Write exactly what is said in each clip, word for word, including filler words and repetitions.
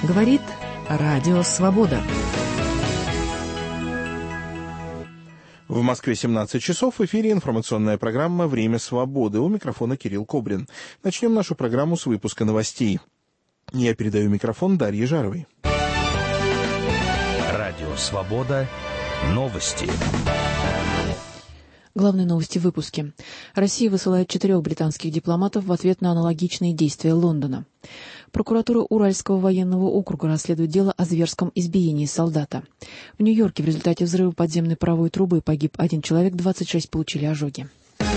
Говорит Радио Свобода. В Москве семнадцать часов, в эфире информационная программа «Время свободы». У микрофона Кирилл Кобрин. Начнем нашу программу с выпуска новостей. Я передаю микрофон Дарье Жаровой. Радио Свобода. Новости. Главные новости в выпуске. Россия высылает четырех британских дипломатов в ответ на аналогичные действия Лондона. Прокуратура Уральского военного округа расследует дело о зверском избиении солдата. В Нью-Йорке в результате взрыва подземной паровой трубы погиб один человек, двадцать шесть получили ожоги.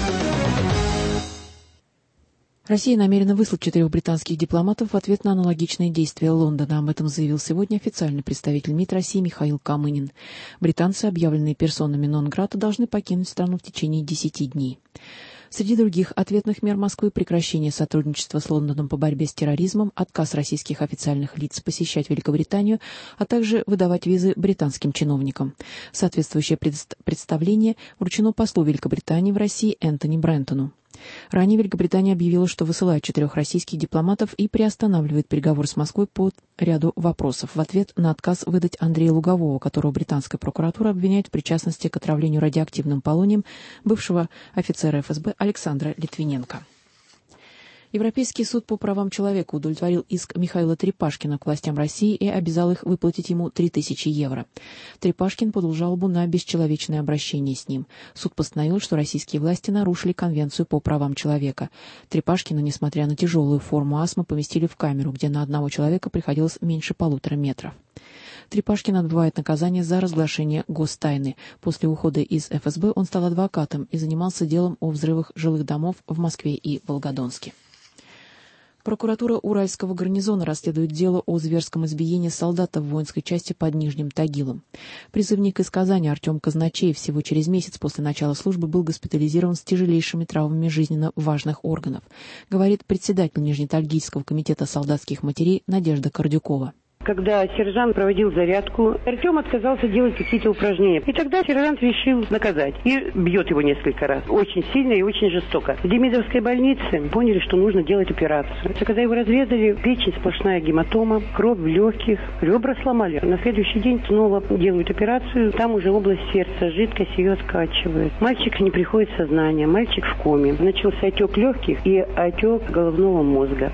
Россия намерена выслать четырех британских дипломатов в ответ на аналогичные действия Лондона. Об этом заявил сегодня официальный представитель МИД России Михаил Камынин. Британцы, объявленные персонами нон-грата, должны покинуть страну в течение десяти дней. Среди других ответных мер Москвы — прекращение сотрудничества с Лондоном по борьбе с терроризмом, отказ российских официальных лиц посещать Великобританию, а также выдавать визы британским чиновникам. Соответствующее представление вручено послу Великобритании в России Энтони Брентону. Ранее Великобритания объявила, что высылает четырех российских дипломатов и приостанавливает переговоры с Москвой по ряду вопросов в ответ на отказ выдать Андрея Лугового, которого британская прокуратура обвиняет в причастности к отравлению радиоактивным полонием бывшего офицера эф эс бэ Александра Литвиненко. Европейский суд по правам человека удовлетворил иск Михаила Трепашкина к властям России и обязал их выплатить ему три тысячи евро. Трепашкин подал жалобу на бесчеловечное обращение с ним. Суд постановил, что российские власти нарушили Конвенцию по правам человека. Трепашкина, несмотря на тяжелую форму астмы, поместили в камеру, где на одного человека приходилось меньше полутора метров. Трепашкин отбывает наказание за разглашение гостайны. После ухода из эф эс бэ он стал адвокатом и занимался делом о взрывах жилых домов в Москве и Волгодонске. Прокуратура Уральского гарнизона расследует дело о зверском избиении солдата в воинской части под Нижним Тагилом. Призывник из Казани Артем Казначеев всего через месяц после начала службы был госпитализирован с тяжелейшими травмами жизненно важных органов, говорит председатель Нижнетагильского комитета солдатских матерей Надежда Кордюкова. Когда сержант проводил зарядку, Артем отказался делать какие-то упражнения. И тогда сержант решил наказать. И бьет его несколько раз. Очень сильно и очень жестоко. В Демидовской больнице поняли, что нужно делать операцию. А когда его разведали, печень сплошная гематома, кровь в легких, ребра сломали. На следующий день снова делают операцию. Там уже область сердца, жидкость ее скачивает. Мальчик не приходит в сознание, мальчик в коме. Начался отек легких и отек головного мозга.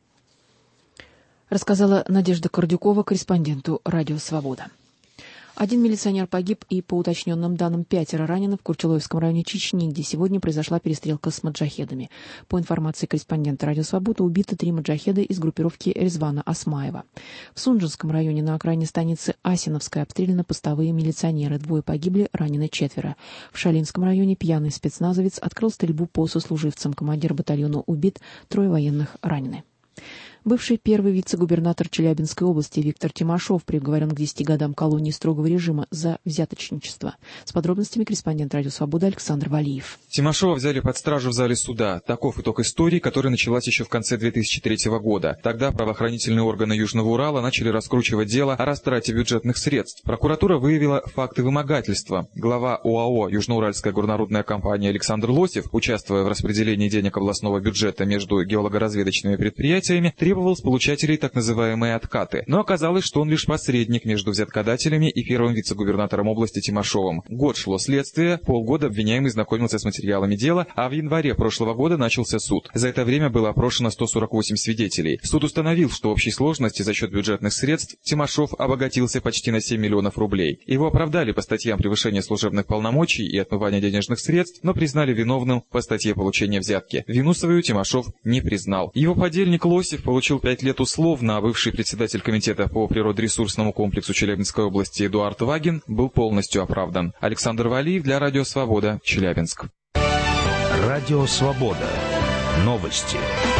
Рассказала Надежда Кордюкова корреспонденту «Радио Свобода». Один милиционер погиб и, по уточненным данным, пятеро ранены в Курчелоевском районе Чечни, где сегодня произошла перестрелка с маджахедами. По информации корреспондента «Радио Свобода», убиты три маджахеда из группировки Резвана Осмаева. В Сунжинском районе на окраине станицы Асиновская обстреляны постовые милиционеры. Двое погибли, ранены четверо. В Шалинском районе пьяный спецназовец открыл стрельбу по сослуживцам. Командир батальона убит, трое военных ранены. Бывший первый вице-губернатор Челябинской области Виктор Тимошов приговорен к десяти годам колонии строгого режима за взяточничество. С подробностями корреспондент «Радио Свобода» Александр Валиев. Тимошова взяли под стражу в зале суда. Таков итог истории, которая началась еще в конце две тысячи третьего года. Тогда правоохранительные органы Южного Урала начали раскручивать дело о растрате бюджетных средств. Прокуратура выявила факты вымогательства. Глава ОАО «Южноуральская горнорудная компания» Александр Лосев, участвуя в распределении денег областного бюджета между геологоразведочными предприятиями, требовал с получателей так называемые откаты. Но оказалось, что он лишь посредник между взяткодателями и первым вице-губернатором области Тимошовым. Год шло следствие, полгода обвиняемый знакомился с материалами дела, а в январе прошлого года начался суд. За это время было опрошено сто сорок восемь свидетелей. Суд установил, что в общей сложности за счет бюджетных средств Тимошов обогатился почти на семь миллионов рублей. Его оправдали по статьям превышения служебных полномочий и отмывания денежных средств, но признали виновным по статье получения взятки. Вину свою Тимошов не признал. Его подельник Лосев получил пять лет условно, а бывший председатель комитета по природоресурсному комплексу Челябинской области Эдуард Вагин был полностью оправдан. Александр Валиев для Радио Свобода, Челябинск. Радио Свобода. Новости.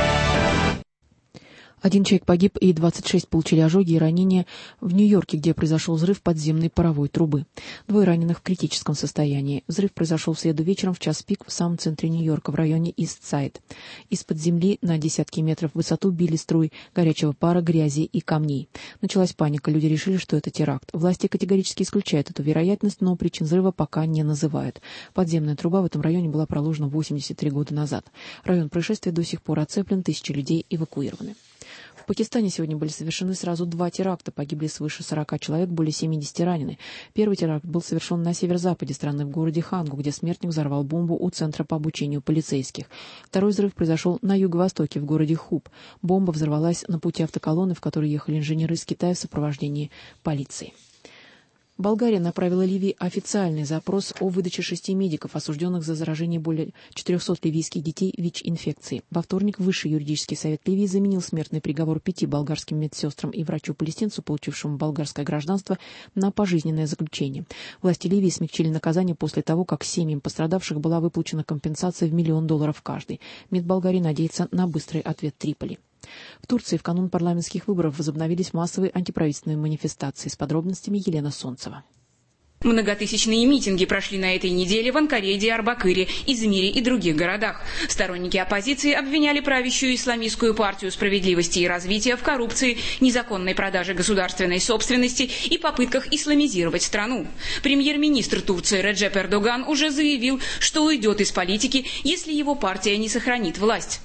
Один человек погиб и двадцать шесть получили ожоги и ранения в Нью-Йорке, где произошел взрыв подземной паровой трубы. Двое раненых в критическом состоянии. Взрыв произошел в среду вечером в час пик в самом центре Нью-Йорка, в районе Ист-Сайд. Из-под земли на десятки метров в высоту били струи горячего пара, грязи и камней. Началась паника, люди решили, что это теракт. Власти категорически исключают эту вероятность, но причин взрыва пока не называют. Подземная труба в этом районе была проложена восемьдесят три года назад. Район происшествия до сих пор оцеплен, тысячи людей эвакуированы. В В Пакистане сегодня были совершены сразу два теракта. Погибли свыше сорока человек, более семидесяти ранены. Первый теракт был совершен на северо-западе страны, в городе Хангу, где смертник взорвал бомбу у Центра по обучению полицейских. Второй взрыв произошел на юго-востоке, в городе Хуб. Бомба взорвалась на пути автоколонны, в которой ехали инженеры из Китая в сопровождении полиции. Болгария направила Ливии официальный запрос о выдаче шести медиков, осужденных за заражение более четырехсот ливийских детей ВИЧ-инфекцией. Во вторник Высший юридический совет Ливии заменил смертный приговор пяти болгарским медсестрам и врачу-палестинцу, получившему болгарское гражданство, на пожизненное заключение. Власти Ливии смягчили наказание после того, как семьям пострадавших была выплачена компенсация в миллион долларов каждый. МИД Болгарии надеется на быстрый ответ Триполи. В Турции в канун парламентских выборов возобновились массовые антиправительственные манифестации. С подробностями Елена Солнцева. Многотысячные митинги прошли на этой неделе в Анкаре, Диарбакыре, Измире и других городах. Сторонники оппозиции обвиняли правящую исламистскую партию справедливости и развития в коррупции, незаконной продаже государственной собственности и попытках исламизировать страну. Премьер-министр Турции Реджеп Эрдоган уже заявил, что уйдет из политики, если его партия не сохранит власть.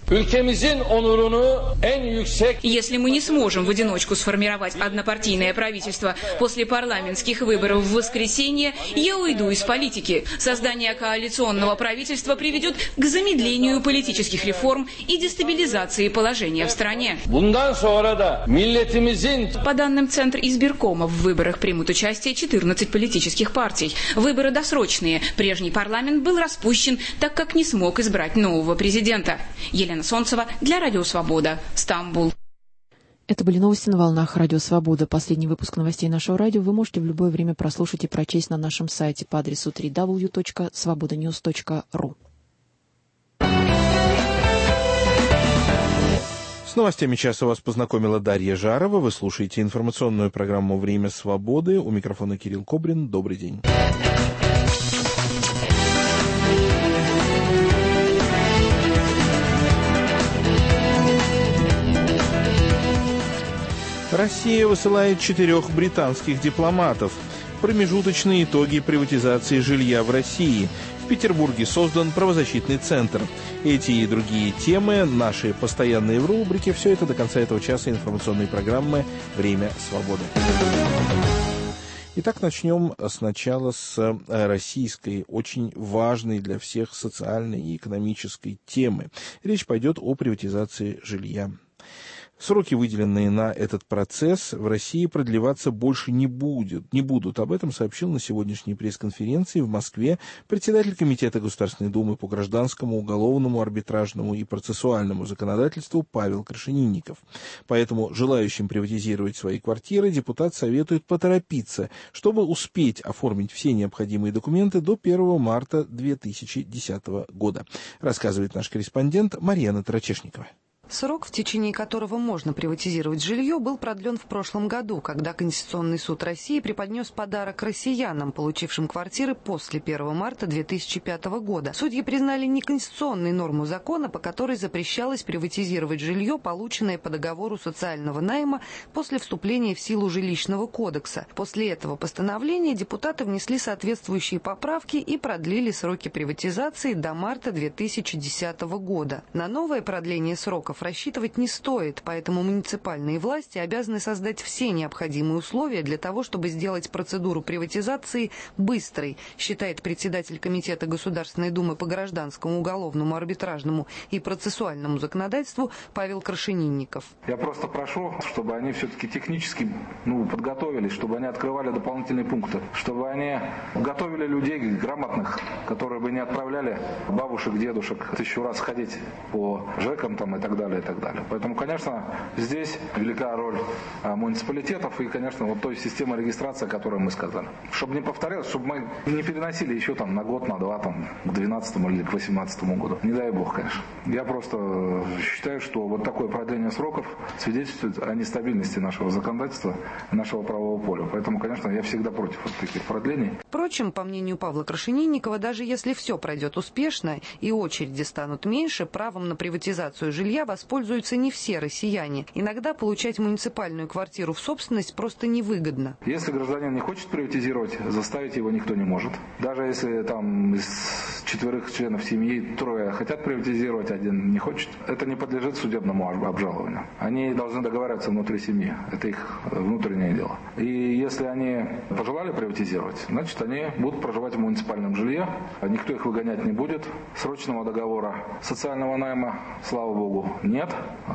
Если мы не сможем в одиночку сформировать однопартийное правительство после парламентских выборов в воскресенье, я уйду из политики. Создание коалиционного правительства приведет к замедлению политических реформ и дестабилизации положения в стране. По данным Центра избиркома, в выборах примут участие четырнадцать политических партий. Выборы досрочные. Прежний парламент был распущен, так как не смог избрать нового президента. Елена Солнцева для Радио Свобода, Стамбул. Это были новости на волнах Радио Свобода. Последний выпуск новостей нашего радио вы можете в любое время прослушать и прочесть на нашем сайте по адресу дабл ю дабл ю дабл ю точка свобода ньюс точка ру. С новостями часа вас познакомила Дарья Жарова. Вы слушаете информационную программу «Время свободы». У микрофона Кирилл Кобрин. Добрый день. Россия высылает четырех британских дипломатов. Промежуточные итоги приватизации жилья в России. В Петербурге создан правозащитный центр. Эти и другие темы, наши постоянные в рубрике. Все это до конца этого часа информационной программы «Время свободы». Итак, начнем сначала с российской, очень важной для всех социальной и экономической темы. Речь пойдет о приватизации жилья. Сроки, выделенные на этот процесс, в России продлеваться больше не будет, не будут. Об этом сообщил на сегодняшней пресс-конференции в Москве председатель Комитета Государственной Думы по гражданскому, уголовному, арбитражному и процессуальному законодательству Павел Крашенинников. Поэтому желающим приватизировать свои квартиры депутат советует поторопиться, чтобы успеть оформить все необходимые документы до первого марта две тысячи десятого года, рассказывает наш корреспондент Марьяна Тарачешникова. Срок, в течение которого можно приватизировать жилье, был продлен в прошлом году, когда Конституционный суд России преподнес подарок россиянам, получившим квартиры после первого марта две тысячи пятого года. Судьи признали неконституционной норму закона, по которой запрещалось приватизировать жилье, полученное по договору социального найма после вступления в силу жилищного кодекса. После этого постановления депутаты внесли соответствующие поправки и продлили сроки приватизации до марта две тысячи десятого года. На новое продление сроков рассчитывать не стоит, поэтому муниципальные власти обязаны создать все необходимые условия для того, чтобы сделать процедуру приватизации быстрой, считает председатель Комитета Государственной Думы по гражданскому, уголовному, арбитражному и процессуальному законодательству Павел Крашенинников. Я просто прошу, чтобы они все-таки технически ну, подготовились, чтобы они открывали дополнительные пункты, чтобы они готовили людей грамотных, которые бы не отправляли бабушек, дедушек тысячу раз ходить по ЖЭКам там, и так далее. И так далее. Поэтому, конечно, здесь велика роль а, муниципалитетов и, конечно, вот той системы регистрации, о которой мы сказали. Чтобы не повторялось, чтобы мы не переносили еще там на год, на два, там, к двенадцатому или к восемнадцатому году. Не дай бог, конечно. Я просто считаю, что вот такое продление сроков свидетельствует о нестабильности нашего законодательства, нашего правового поля. Поэтому, конечно, я всегда против вот таких продлений. Впрочем, по мнению Павла Крашенинникова, даже если все пройдет успешно и очереди станут меньше, правом на приватизацию жилья воспользуются не все россияне. Иногда получать муниципальную квартиру в собственность просто невыгодно. Если гражданин не хочет приватизировать, заставить его никто не может. Даже если там из четверых членов семьи, трое хотят приватизировать, один не хочет, это не подлежит судебному обжалованию. Они должны договариваться внутри семьи. Это их внутреннее дело. И если они пожелали приватизировать, значит, они будут проживать в муниципальном жилье, никто их выгонять не будет. Срочного договора социального найма, слава богу, нет.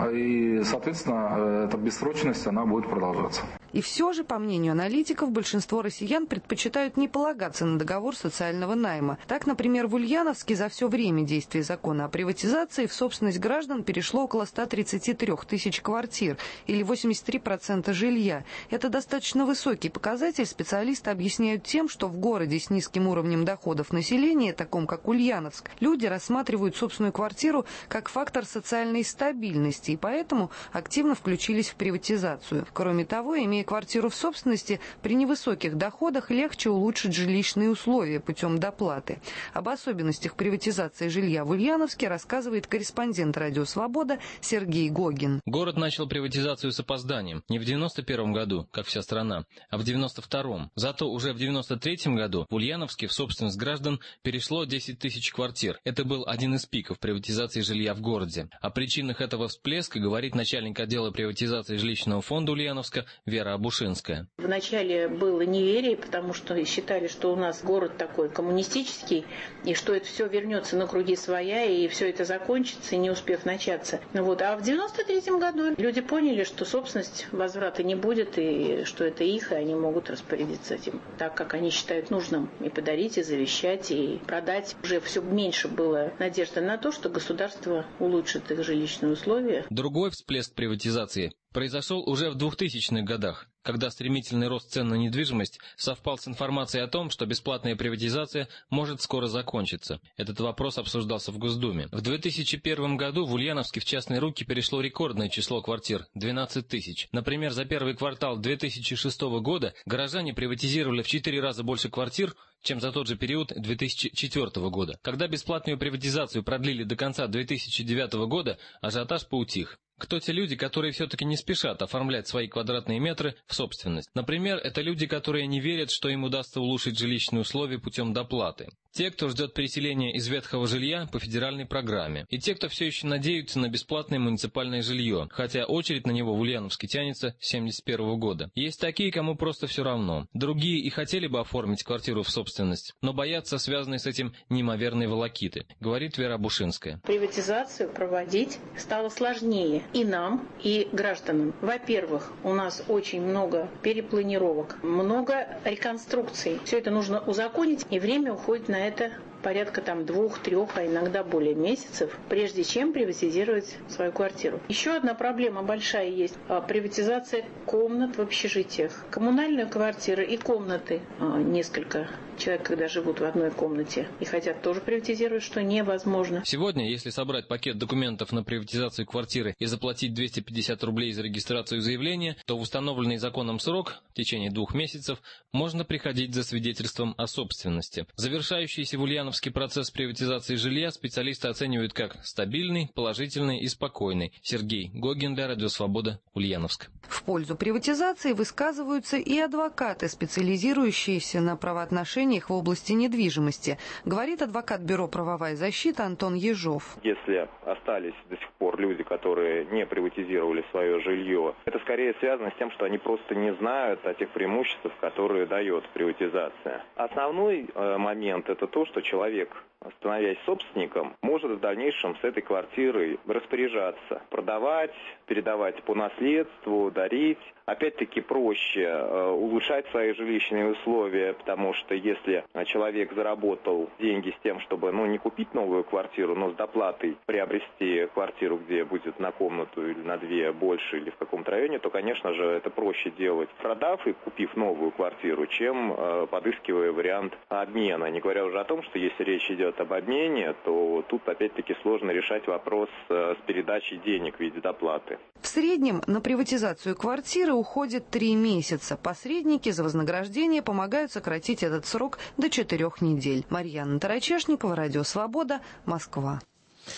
И, соответственно, эта бессрочность, она будет продолжаться. И все же, по мнению аналитиков, большинство россиян предпочитают не полагаться на договор социального найма. Так, например, в Ульяновске за все время действия закона о приватизации в собственность граждан перешло около ста тридцати трёх тысяч квартир, или восемьдесят три процента жилья. Это достаточно высокий показатель. Специалисты объясняют тем, что в городе с низким уровнем доходов населения, таком как Ульяновск, люди рассматривают собственную квартиру как фактор социальной стабильности, и поэтому активно включились в приватизацию. Кроме того, имея квартиру в собственности, при невысоких доходах легче улучшить жилищные условия путем доплаты. Об особенностях приватизации жилья в Ульяновске рассказывает корреспондент «Радио Свобода» Сергей Гогин. Город начал приватизацию с опозданием. Не в девяносто первом году, как вся страна, а в девяносто втором. Зато уже в девяносто третьем году в Ульяновске в собственность граждан перешло десять тысяч квартир. Это был один из пиков приватизации жилья в городе. О причинах этого всплеска говорит начальник отдела приватизации жилищного фонда Ульяновска Вера Абушинская. Вначале было неверие, потому что считали, что у нас город такой коммунистический, и что это все вернется на круги своя, и все это закончится, не успев начаться. Вот. А в девяносто третьем году люди поняли, что собственность возврата не будет, и что это их, и они могут распорядиться этим так, как они считают нужным. И подарить, и завещать, и продать. Уже все меньше было надежды на то, что государство улучшит их жилищные условия. Другой всплеск приватизации произошел уже в двухтысячных годах, когда стремительный рост цен на недвижимость совпал с информацией о том, что бесплатная приватизация может скоро закончиться. Этот вопрос обсуждался в Госдуме. В две тысячи первом году в Ульяновске в частные руки перешло рекордное число квартир – двенадцать тысяч. Например, за первый квартал две тысячи шестого года горожане приватизировали в четыре раза больше квартир, чем за тот же период две тысячи четвёртого года. Когда бесплатную приватизацию продлили до конца две тысячи девятого года, ажиотаж поутих. Кто те люди, которые все-таки не спешат оформлять свои квадратные метры в собственность? Например, это люди, которые не верят, что им удастся улучшить жилищные условия путем доплаты. Те, кто ждет переселения из ветхого жилья по федеральной программе. И те, кто все еще надеются на бесплатное муниципальное жилье, хотя очередь на него в Ульяновске тянется с семьдесят первого года. Есть такие, кому просто все равно. Другие и хотели бы оформить квартиру в собственность, но боятся связанной с этим неимоверной волокиты, говорит Вера Абушинская. Приватизацию проводить стало сложнее и нам, и гражданам. Во-первых, у нас очень много перепланировок, много реконструкций. Все это нужно узаконить, и время уходит на это порядка там двух, трех, а иногда более месяцев, прежде чем приватизировать свою квартиру. Еще одна проблема большая есть – приватизация комнат в общежитиях. Коммунальные квартиры и комнаты, несколько человек, когда живут в одной комнате и хотят тоже приватизировать, что невозможно. Сегодня, если собрать пакет документов на приватизацию квартиры и заплатить двести пятьдесят рублей за регистрацию заявления, то в установленный законом срок, в течение двух месяцев, можно приходить за свидетельством о собственности. Завершающийся в Ульяновске процесс приватизации жилья специалисты оценивают как стабильный, положительный и спокойный. Сергей Гогин для Радио Свобода, Ульяновск. В пользу приватизации высказываются и адвокаты, специализирующиеся на правоотношениях в области недвижимости, говорит адвокат Бюро «Правовая защита» Антон Ежов. Если остались до сих пор люди, которые не приватизировали свое жилье, это скорее связано с тем, что они просто не знают о тех преимуществах, которые дает приватизация. Основной э, момент – это то, что человек, становясь собственником, может в дальнейшем с этой квартирой распоряжаться, продавать, передавать по наследству, дарить. Опять-таки проще э, улучшать свои жилищные условия, потому что если человек заработал деньги с тем, чтобы ну, не купить новую квартиру, но с доплатой приобрести квартиру, где будет на комнату или на две больше или в каком-то районе, то, конечно же, это проще делать, продав и купив новую квартиру, чем э, подыскивая вариант обмена. Не говоря уже о том, что если речь идет об обмене, то тут опять-таки сложно решать вопрос э, с передачей денег в виде доплаты. В среднем на приватизацию квартиры уходит три месяца. Посредники за вознаграждение помогают сократить этот срок до четырех недель. Марьяна Тарачешникова, Радио Свобода, Москва.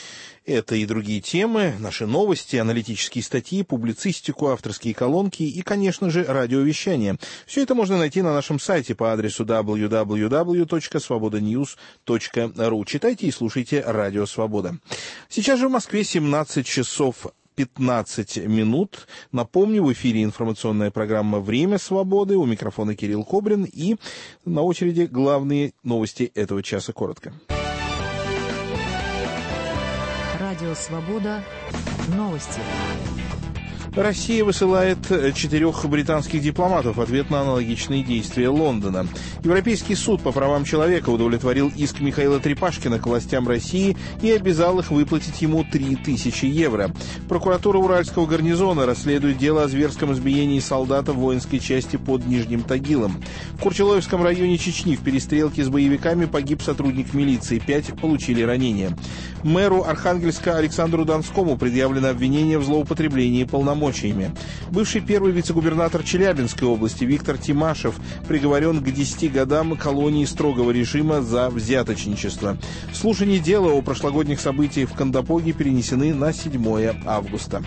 Это и другие темы, наши новости, аналитические статьи, публицистику, авторские колонки и, конечно же, радиовещание. Все это можно найти на нашем сайте по адресу дабл ю дабл ю дабл ю точка свобода ньюс точка ру. Читайте и слушайте «Радио Свобода». Сейчас же в Москве семнадцать часов пятнадцать минут. Напомню, в эфире информационная программа «Время свободы». У микрофона Кирилл Кобрин. И на очереди главные новости этого часа коротко. Радио Свобода. Новости. Россия высылает четырех британских дипломатов в ответ на аналогичные действия Лондона. Европейский суд по правам человека удовлетворил иск Михаила Трепашкина к властям России и обязал их выплатить ему три тысячи евро. Прокуратура Уральского гарнизона расследует дело о зверском избиении солдата в воинской части под Нижним Тагилом. В Курчелоевском районе Чечни в перестрелке с боевиками погиб сотрудник милиции, пять получили ранения. Мэру Архангельска Александру Донскому предъявлено обвинение в злоупотреблении полномочиями. Бывший первый вице-губернатор Челябинской области Виктор Тимашев приговорен к десяти годам колонии строгого режима за взяточничество. Слушания дела о прошлогодних событиях в Кандапоге перенесены на седьмое августа.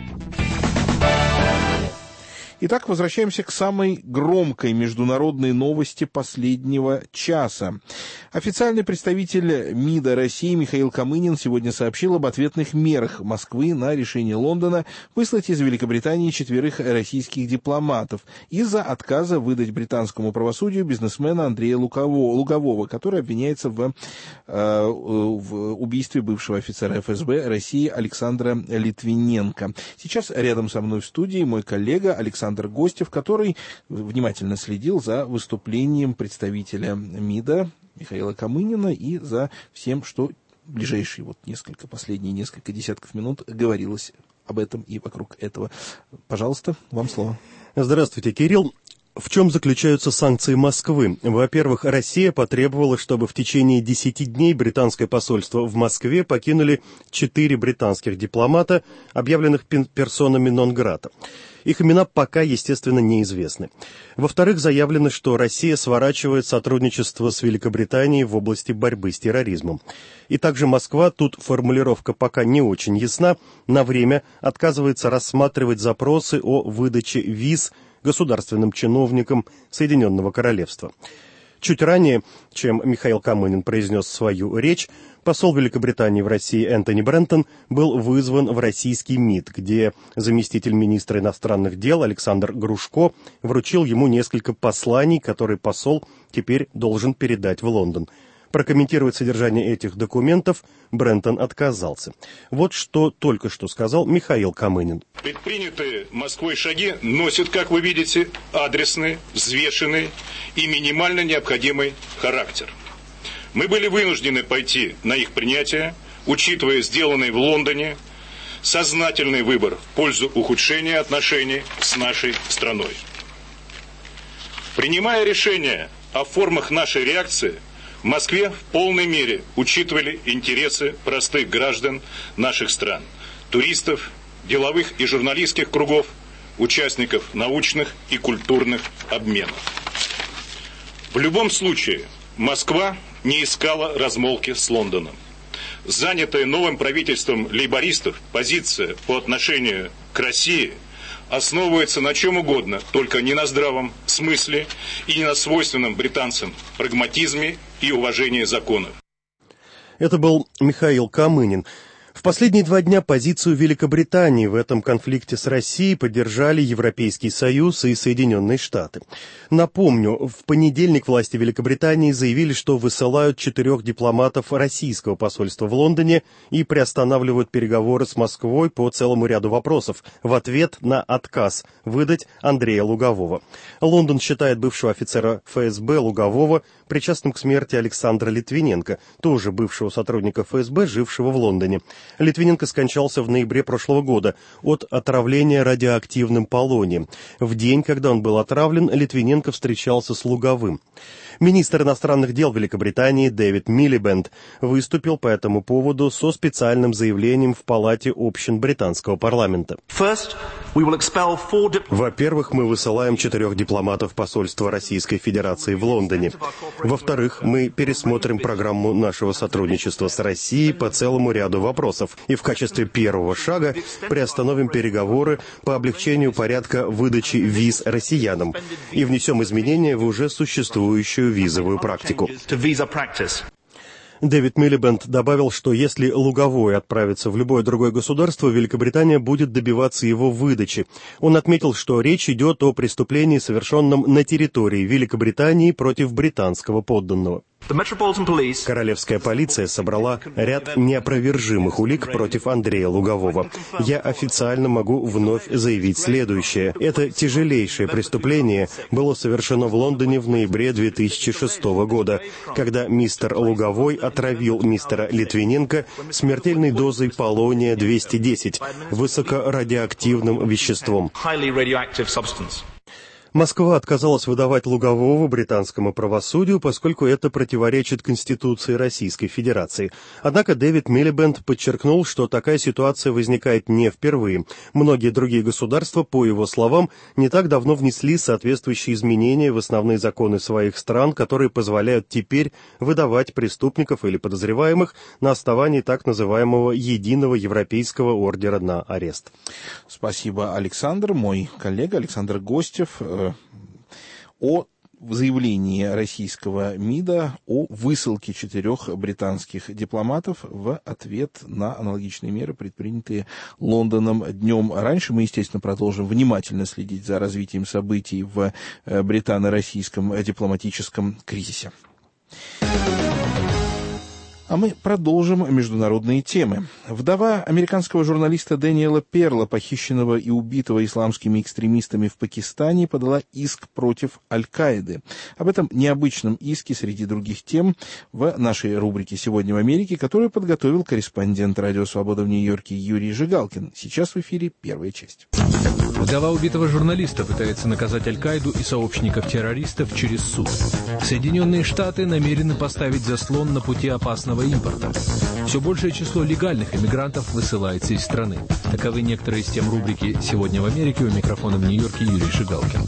Итак, возвращаемся к самой громкой международной новости последнего часа. Официальный представитель МИДа России Михаил Камынин сегодня сообщил об ответных мерах Москвы на решение Лондона выслать из Великобритании четверых российских дипломатов из-за отказа выдать британскому правосудию бизнесмена Андрея Лугового, который обвиняется в, э, в убийстве бывшего офицера эф эс бэ России Александра Литвиненко. Сейчас рядом со мной в студии мой коллега Александр Гостев, который внимательно следил за выступлением представителя МИДа Михаила Камынина и за всем, что в ближайшие вот несколько, последние несколько десятков минут говорилось об этом и вокруг этого. Пожалуйста, вам слово. Здравствуйте, Кирилл. В чем заключаются санкции Москвы? Во-первых, Россия потребовала, чтобы в течение десяти дней британское посольство в Москве покинули четыре британских дипломата, объявленных персонами нон-грата. Их имена пока, естественно, неизвестны. Во-вторых, заявлено, что Россия сворачивает сотрудничество с Великобританией в области борьбы с терроризмом. И также Москва, тут формулировка пока не очень ясна, на время отказывается рассматривать запросы о выдаче виз государственным чиновникам Соединенного Королевства. Чуть ранее, чем Михаил Камынин произнес свою речь, посол Великобритании в России Энтони Брентон был вызван в российский МИД, где заместитель министра иностранных дел Александр Грушко вручил ему несколько посланий, которые посол теперь должен передать в Лондон. Прокомментировать содержание этих документов Брентон отказался. Вот что только что сказал Михаил Камынин. Предпринятые Москвой шаги носят, как вы видите, адресный, взвешенный и минимально необходимый характер. Мы были вынуждены пойти на их принятие, учитывая сделанный в Лондоне сознательный выбор в пользу ухудшения отношений с нашей страной. Принимая решение о формах нашей реакции, в Москве в полной мере учитывали интересы простых граждан наших стран, туристов, деловых и журналистских кругов, участников научных и культурных обменов. В любом случае, Москва не искала размолвки с Лондоном. Занятая новым правительством лейбористов позиция по отношению к России основывается на чем угодно, только не на здравом смысле и не на свойственном британцам прагматизме и уважении законов. Это был Михаил Камынин. В последние два дня позицию Великобритании в этом конфликте с Россией поддержали Европейский Союз и Соединенные Штаты. Напомню, в понедельник власти Великобритании заявили, что высылают четырех дипломатов российского посольства в Лондоне и приостанавливают переговоры с Москвой по целому ряду вопросов в ответ на отказ выдать Андрея Лугового. Лондон считает бывшего офицера эф эс бэ Лугового причастным к смерти Александра Литвиненко, тоже бывшего сотрудника эф эс бэ, жившего в Лондоне. Литвиненко скончался в ноябре прошлого года от отравления радиоактивным полонием. В день, когда он был отравлен, Литвиненко встречался с Луговым. Министр иностранных дел Великобритании Дэвид Милибенд выступил по этому поводу со специальным заявлением в Палате общин британского парламента. Во-первых, мы высылаем четырех дипломатов посольства Российской Федерации в Лондоне. Во-вторых, мы пересмотрим программу нашего сотрудничества с Россией по целому ряду вопросов. И в качестве первого шага приостановим переговоры по облегчению порядка выдачи виз россиянам и внесем изменения в уже существующую визовую практику. Дэвид Милибенд добавил, что если Луговой отправится в любое другое государство, Великобритания будет добиваться его выдачи. Он отметил, что речь идет о преступлении, совершенном на территории Великобритании против британского подданного. Королевская полиция собрала ряд неопровержимых улик против Андрея Лугового. Я официально могу вновь заявить следующее. Это тяжелейшее преступление было совершено в Лондоне в ноябре две тысячи шестого года, когда мистер Луговой отравил мистера Литвиненко смертельной дозой полония двести десять, высокорадиоактивным веществом. Москва отказалась выдавать Лугового британскому правосудию, поскольку это противоречит Конституции Российской Федерации. Однако Дэвид Милибенд подчеркнул, что такая ситуация возникает не впервые. Многие другие государства, по его словам, не так давно внесли соответствующие изменения в основные законы своих стран, которые позволяют теперь выдавать преступников или подозреваемых на основании так называемого единого европейского ордера на арест. Спасибо, Александр. Мой коллега Александр Гостев о заявлении российского МИДа о высылке четырех британских дипломатов в ответ на аналогичные меры, предпринятые Лондоном днем раньше. Мы, естественно, продолжим внимательно следить за развитием событий в британо-российском дипломатическом кризисе. А мы продолжим международные темы. Вдова американского журналиста Дэниела Перла, похищенного и убитого исламскими экстремистами в Пакистане, подала иск против Аль-Каиды. Об этом необычном иске среди других тем в нашей рубрике «Сегодня в Америке», которую подготовил корреспондент «Радио Свобода» в Нью-Йорке Юрий Жигалкин. Сейчас в эфире первая часть. Вдова убитого журналиста пытается наказать Аль-Каиду и сообщников террористов через суд. Соединенные Штаты намерены поставить заслон на пути опасного импорта. Все большее число легальных иммигрантов высылается из страны. Таковы некоторые из тем рубрики «Сегодня в Америке». У микрофона в Нью-Йорке Юрий Жигалкин.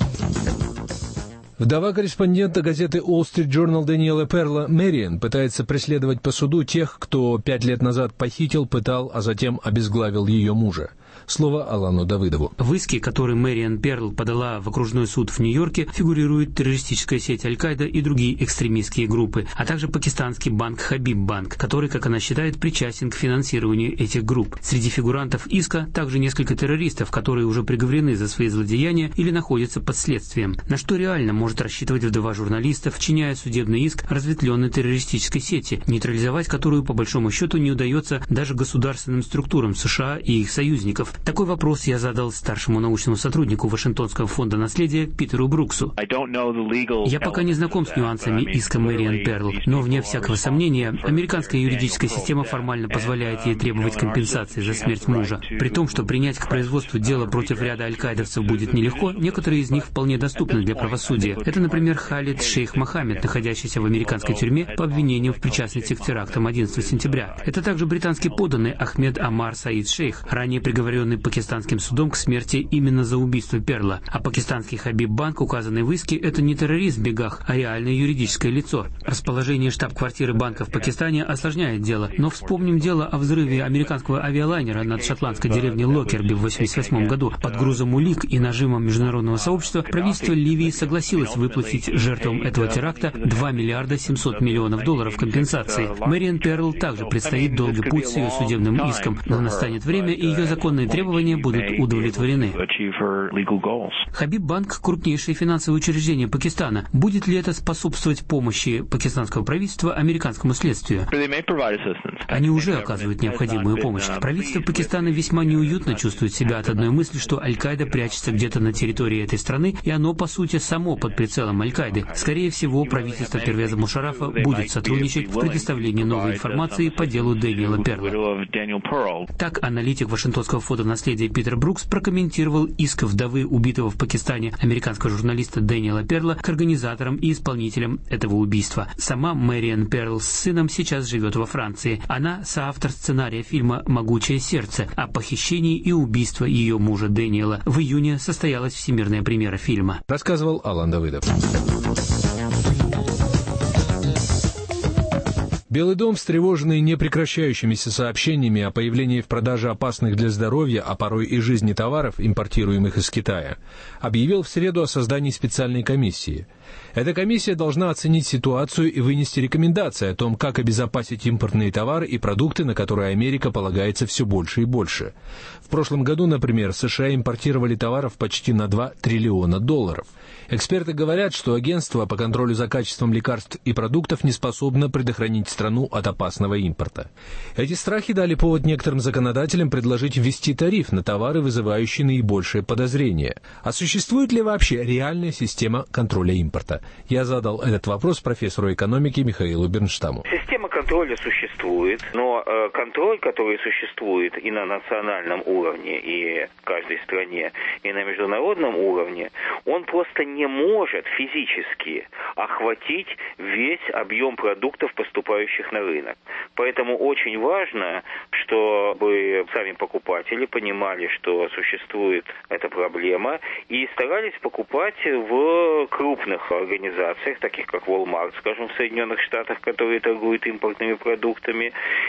Вдова корреспондента газеты Wall Street Journal Дэниела Перла Мэриан пытается преследовать по суду тех, кто пять лет назад похитил, пытал, а затем обезглавил ее мужа. Слово Алану Давыдову. В иске, который Мэриан Перл подала в окружной суд в Нью-Йорке, фигурирует террористическая сеть Аль-Каида и другие экстремистские группы, а также пакистанский банк Хабиб Банк, который, как она считает, причастен к финансированию этих групп. Среди фигурантов иска также несколько террористов, которые уже приговорены за свои злодеяния или находятся под следствием. На что реально может рассчитывать вдова журналиста, вчиняя судебный иск разветвленной террористической сети, нейтрализовать которую, по большому счету, не удается даже государственным структурам США и их союзников. Такой вопрос я задал старшему научному сотруднику Вашингтонского фонда наследия Питеру Бруксу. Я пока не знаком с нюансами иска Мэриан Перл, но, вне всякого сомнения, американская юридическая система формально позволяет ей требовать компенсации за смерть мужа. При том, что принять к производству дело против ряда аль-каидовцев будет нелегко, некоторые из них вполне доступны для правосудия. Это, например, Халид Шейх Мохаммед, находящийся в американской тюрьме по обвинениям в причастности к терактам одиннадцатого сентября. Это также британский подданный Ахмед Амар Саид Шейх, ранее приговоренный пакистанским судом к смерти именно за убийство Перла. А пакистанский Хабиб Банк, указанный в иске, это не террорист в бегах, а реальное юридическое лицо. Расположение штаб-квартиры банка в Пакистане осложняет дело, но вспомним дело о взрыве американского авиалайнера над шотландской деревней Локерби в восемьдесят восьмом году. Под грузом улик и нажимом международного сообщества правительство Ливии согласилось выплатить жертвам этого теракта два миллиарда семьсот миллионов долларов компенсации. Мэриан Перл также предстоит долгий путь с ее судебным иском, но настанет время, и ее законные требования будут удовлетворены. Хабиб Банк – крупнейшее финансовое учреждение Пакистана. Будет ли это способствовать помощи пакистанского правительства американскому следствию? Они уже оказывают необходимую помощь. Правительство Пакистана весьма неуютно чувствует себя от одной мысли, что Аль-Каида прячется где-то на территории этой страны, и оно, по сути, само под прицелом Аль-Каиды. Скорее всего, правительство Первеза Мушаррафа будет сотрудничать в предоставлении новой информации по делу Дэниела Перла. Так, аналитик Вашингтонского фонда наследия Питер Брукс прокомментировал иск вдовы убитого в Пакистане американского журналиста Дэниела Перла к организаторам и исполнителям этого убийства. Сама Мэриан Перл с сыном сейчас живет во Франции. Она соавтор сценария фильма «Могучее сердце» о похищении и убийстве ее мужа Дэниела. В июне состоялась всемирная премьера фильма. Рассказывал Алан Давыдов. Белый дом, встревоженный непрекращающимися сообщениями о появлении в продаже опасных для здоровья, а порой и жизни товаров, импортируемых из Китая, объявил в среду о создании специальной комиссии. Эта комиссия должна оценить ситуацию и вынести рекомендации о том, как обезопасить импортные товары и продукты, на которые Америка полагается все больше и больше. В прошлом году, например, США импортировали товаров почти на два триллиона долларов. Эксперты говорят, что агентство по контролю за качеством лекарств и продуктов не способно предохранить страну от опасного импорта. Эти страхи дали повод некоторым законодателям предложить ввести тариф на товары, вызывающие наибольшее подозрение. А существует ли вообще реальная система контроля импорта? Я задал этот вопрос профессору экономики Михаилу Бернштаму. Система контроля существует, но э, контроль, который существует и на национальном уровне, и в каждой стране, и на международном уровне, он просто не может физически охватить весь объем продуктов, поступающих на рынок. Поэтому очень важно, чтобы сами покупатели понимали, что существует эта проблема, и старались покупать в крупных организациях, таких как Walmart, скажем, в Соединенных Штатах, которые торгуют импортными продуктами.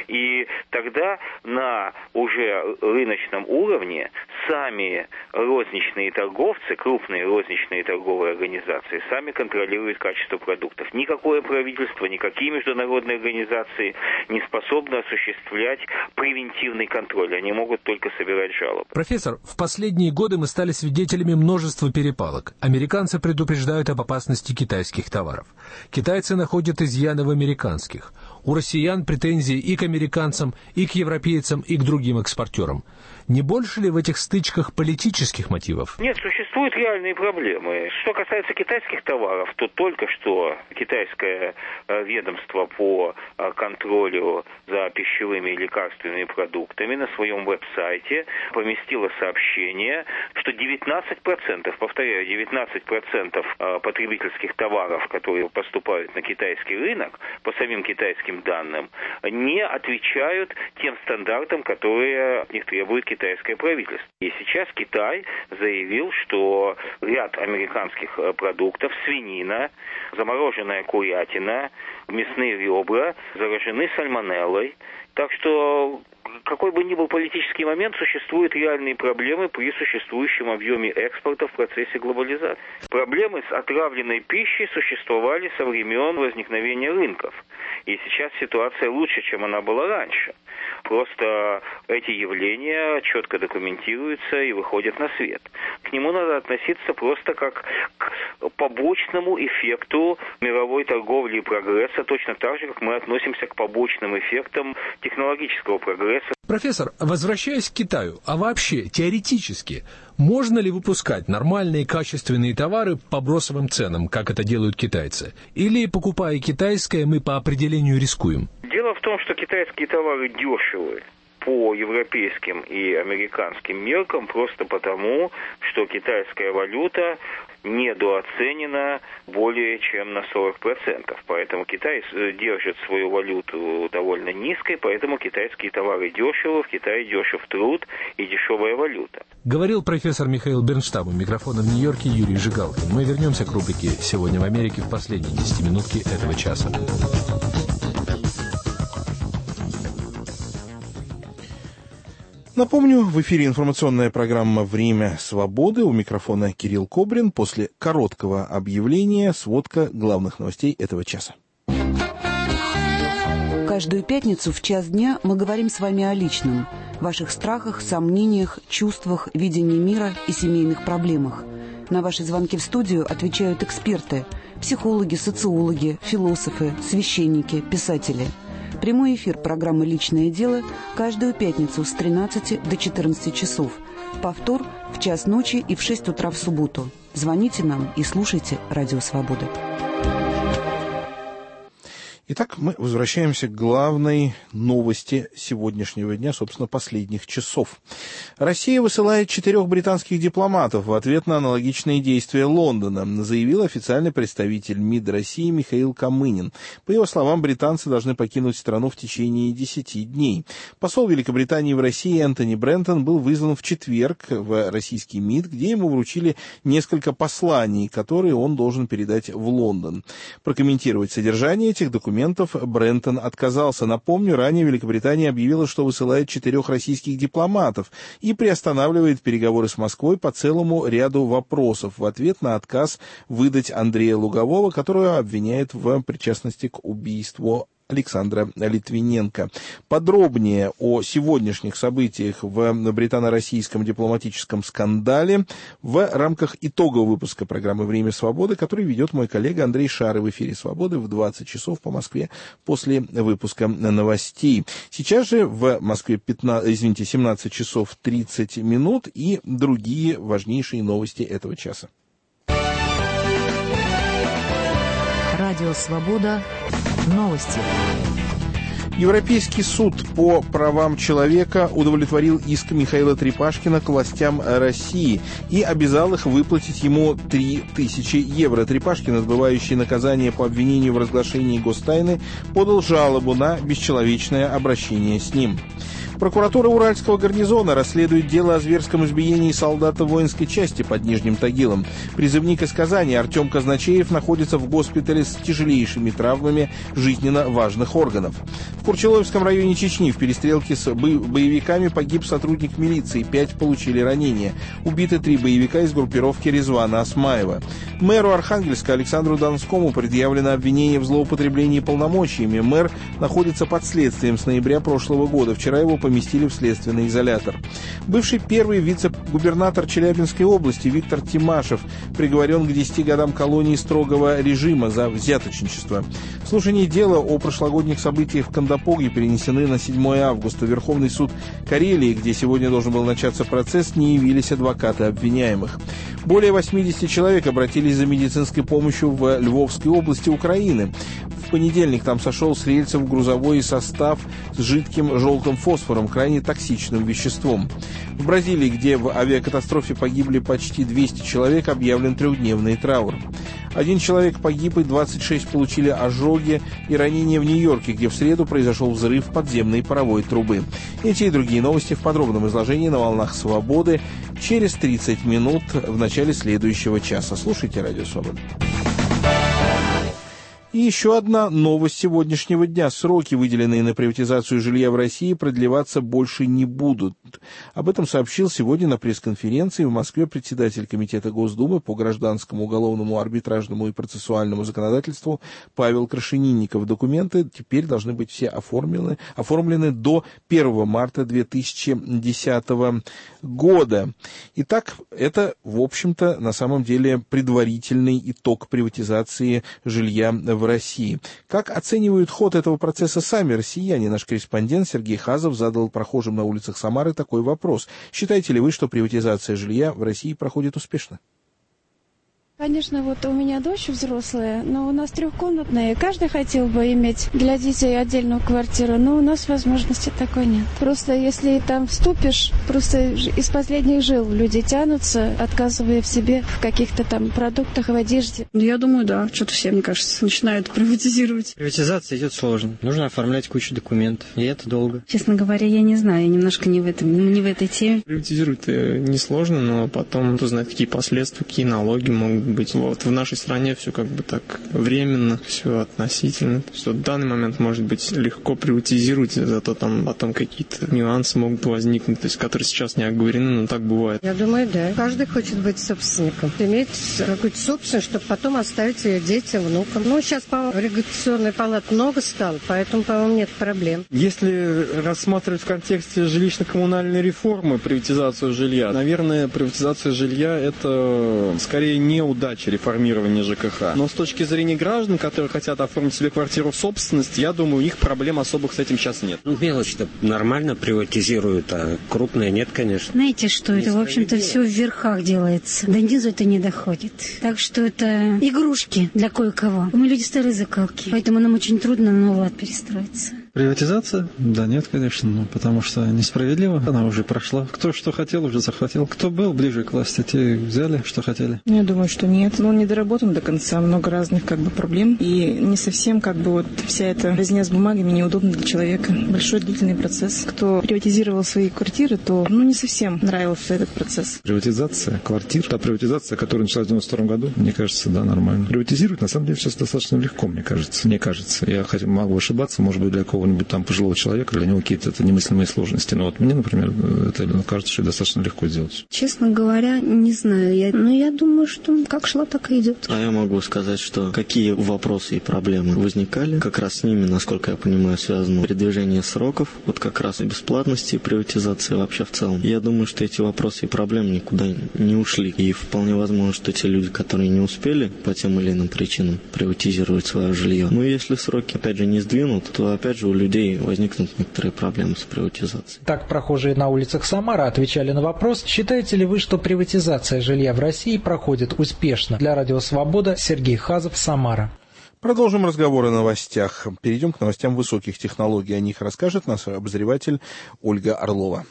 И тогда на уже рыночном уровне сами розничные торговцы, крупные розничные торговые организации, сами контролируют качество продуктов. Никакое правительство, никакие международные организации не способны осуществлять превентивный контроль. Они могут только собирать жалобы. Профессор, в последние годы мы стали свидетелями множества перепалок. Американцы предупреждают об опасности китайских товаров. Китайцы находят изъяны в американских. У россиян претензии и к американцам, и к европейцам, и к другим экспортерам. Не больше ли в этих стычках политических мотивов? Нет, существуют реальные проблемы. Что касается китайских товаров, то только что китайское ведомство по контролю за пищевыми и лекарственными продуктами на своем веб-сайте поместило сообщение, что девятнадцать процентов, повторяю, девятнадцать процентов потребительских товаров, которые поступают на китайский рынок, по самим китайским данным, не отвечают тем стандартам, которые от них требует китайское правительство. И сейчас Китай заявил, что ряд американских продуктов, свинина, замороженная курятина, мясные ребра заражены сальмонеллой. Так что какой бы ни был политический момент, существуют реальные проблемы при существующем объеме экспорта в процессе глобализации. Проблемы с отравленной пищей существовали со времен возникновения рынков. И сейчас ситуация лучше, чем она была раньше. Просто эти явления четко документируются и выходят на свет. К нему надо относиться просто как к побочному эффекту мировой торговли и прогресса, точно так же, как мы относимся к побочным эффектам технологического прогресса. Профессор, возвращаясь к Китаю, а вообще теоретически, можно ли выпускать нормальные качественные товары по бросовым ценам, как это делают китайцы? Или, покупая китайское, мы по определению рискуем? Дело в том, что китайские товары дешевы по европейским и американским меркам просто потому, что китайская валюта недооценена более чем на сорок процентов. Поэтому Китай держит свою валюту довольно низкой, поэтому китайские товары дешевы, в Китае дешев труд и дешевая валюта. Говорил профессор Михаил Бернштам. У микрофона в Нью-Йорке Юрий Жигалкин. Мы вернемся к рубрике «Сегодня в Америке» в последней десятиминутке этого часа. Напомню, в эфире информационная программа «Время свободы». У микрофона Кирилл Кобрин. После короткого объявления сводка главных новостей этого часа. Каждую пятницу в час дня мы говорим с вами о личном, ваших страхах, сомнениях, чувствах, видении мира и семейных проблемах. На ваши звонки в студию отвечают эксперты, психологи, социологи, философы, священники, писатели. Прямой эфир программы «Личное дело» каждую пятницу с тринадцати до четырнадцати часов. Повтор в час ночи и в шесть утра в субботу. Звоните нам и слушайте «Радио Свобода». Итак, мы возвращаемся к главной новости сегодняшнего дня, собственно, последних часов. Россия высылает четырех британских дипломатов в ответ на аналогичные действия Лондона, заявил официальный представитель МИД России Михаил Камынин. По его словам, британцы должны покинуть страну в течение десяти дней. Посол Великобритании в России Энтони Брентон был вызван в четверг в российский МИД, где ему вручили несколько посланий, которые он должен передать в Лондон. Прокомментировать содержание этих документов документов Брентон отказался. Напомню, ранее Великобритания объявила, что высылает четырех российских дипломатов и приостанавливает переговоры с Москвой по целому ряду вопросов в ответ на отказ выдать Андрея Лугового, которого обвиняет в причастности к убийству Александра Литвиненко. Подробнее о сегодняшних событиях в британо-российском дипломатическом скандале в рамках итогового выпуска программы «Время свободы», который ведет мой коллега Андрей Шары в эфире «Свободы» в двадцать часов по Москве после выпуска новостей. Сейчас же в Москве пятнадцать, извините, семнадцать часов тридцать минут и другие важнейшие новости этого часа. Радио «Свобода». Новости. Европейский суд по правам человека удовлетворил иск Михаила Трепашкина к властям России и обязал их выплатить ему три тысячи евро. Трепашкин, отбывающий наказание по обвинению в разглашении гостайны, подал жалобу на бесчеловечное обращение с ним. Прокуратура Уральского гарнизона расследует дело о зверском избиении солдата воинской части под Нижним Тагилом. Призывник из Казани Артем Казначеев находится в госпитале с тяжелейшими травмами жизненно важных органов. В Курчеловском районе Чечни в перестрелке с боевиками погиб сотрудник милиции, пять получили ранения. Убиты три боевика из группировки Резвана Осмаева. Мэру Архангельска Александру Донскому предъявлено обвинение в злоупотреблении полномочиями. Мэр находится под следствием с ноября прошлого года. Вчера его поместили в следственный изолятор. Бывший первый вице-губернатор Челябинской области Виктор Тимашев приговорен к десяти годам колонии строгого режима за взяточничество. Слушание дела о прошлогодних событиях в Кандапоге перенесены на седьмое августа. В Верховный суд Карелии, где сегодня должен был начаться процесс, не явились адвокаты обвиняемых. Более восьмидесяти человек обратились за медицинской помощью в Львовской области Украины. В понедельник там сошел с рельсов грузовой состав с жидким желтым фосфором, крайне токсичным веществом. В Бразилии, где в авиакатастрофе погибли почти двести человек, объявлен трехдневный траур. Один человек погиб и двадцать шесть получили ожоги и ранения в Нью-Йорке, где в среду произошел взрыв подземной паровой трубы. Эти и другие новости в подробном изложении на волнах «Свободы» через тридцать минут в начале следующего часа. Слушайте «Радио Свобода». И еще одна новость сегодняшнего дня. Сроки, выделенные на приватизацию жилья в России, продлеваться больше не будут. Об этом сообщил сегодня на пресс-конференции в Москве председатель Комитета Госдумы по гражданскому, уголовному, арбитражному и процессуальному законодательству Павел Крашенинников. Документы теперь должны быть все оформлены, оформлены до первого марта две тысячи десятого года. Итак, это, в общем-то, на самом деле предварительный итог приватизации жилья в России. Как оценивают ход этого процесса сами россияне? Наш корреспондент Сергей Хазов задал прохожим на улицах Самары такой вопрос. Считаете ли вы, что приватизация жилья в России проходит успешно? Конечно, вот у меня дочь взрослая, но у нас трехкомнатная. Каждый хотел бы иметь для детей отдельную квартиру, но у нас возможности такой нет. Просто если там вступишь, просто из последних жил люди тянутся, отказывая в себе в каких-то там продуктах, в одежде. Я думаю, да, что-то все, мне кажется, начинают приватизировать. Приватизация идет сложно. Нужно оформлять кучу документов, и это долго. Честно говоря, я не знаю, я немножко не в этом, не в этой теме. Приватизировать несложно, но потом кто знает, какие последствия, какие налоги могут быть. Вот в нашей стране все как бы так временно, все относительно. Что в данный момент может быть легко приватизировать, зато там потом какие-то нюансы могут возникнуть, то есть которые сейчас не оговорены, но так бывает. Я думаю, да. Каждый хочет быть собственником, иметь какую-то собственность, чтобы потом оставить ее детям, внукам. Ну, сейчас, по-моему, регистрационной палаты много стало, поэтому, по-моему, нет проблем. Если рассматривать в контексте жилищно-коммунальной реформы приватизацию жилья, наверное, приватизация жилья – это скорее неудача реформирования ЖКХ. Но с точки зрения граждан, которые хотят оформить себе квартиру в собственность, я думаю, у них проблем особых с этим сейчас нет. Ну, мелочь-то нормально приватизируют, а крупная нет, конечно. Знаете что, это, в общем-то, все в верхах делается. До низу это не доходит. Так что это игрушки для кое-кого. Мы люди старые закалки, поэтому нам очень трудно на новый лад перестроиться. Приватизация? Да нет, конечно, ну, потому что несправедливо. Она уже прошла. Кто что хотел, уже захватил. Кто был ближе к власти, те взяли, что хотели. Я думаю, что нет. Но он не доработан до конца. Много разных как бы проблем. И не совсем как бы вот вся эта резня с бумагами неудобна для человека. Большой длительный процесс. Кто приватизировал свои квартиры, то ну, не совсем нравился этот процесс. Приватизация квартир, та приватизация, которая началась в девяносто втором году, мне кажется, да, нормально. Приватизировать, на самом деле, сейчас достаточно легко, мне кажется. Мне кажется. Я хотя могу ошибаться, может быть, для кого-нибудь там пожилого человека, для него какие-то это немыслимые сложности. Но вот мне, например, это кажется, что достаточно легко сделать. Честно говоря, не знаю. Я, но я думаю, что как шла, так и идет. А я могу сказать, что какие вопросы и проблемы возникали, как раз с ними, насколько я понимаю, связано передвижение сроков, вот как раз и бесплатности, и приватизации вообще в целом. Я думаю, что эти вопросы и проблемы никуда не ушли. И вполне возможно, что те люди, которые не успели по тем или иным причинам приватизировать свое жилье, ну если сроки, опять же, не сдвинут, то, опять же, у людей возникнут некоторые проблемы с приватизацией. Так прохожие на улицах Самары отвечали на вопрос, считаете ли вы, что приватизация жилья в России проходит успешно. Для Радио Свобода Сергей Хазов, Самара. Продолжим разговор о новостях. Перейдем к новостям высоких технологий. О них расскажет наш обозреватель Ольга Орлова.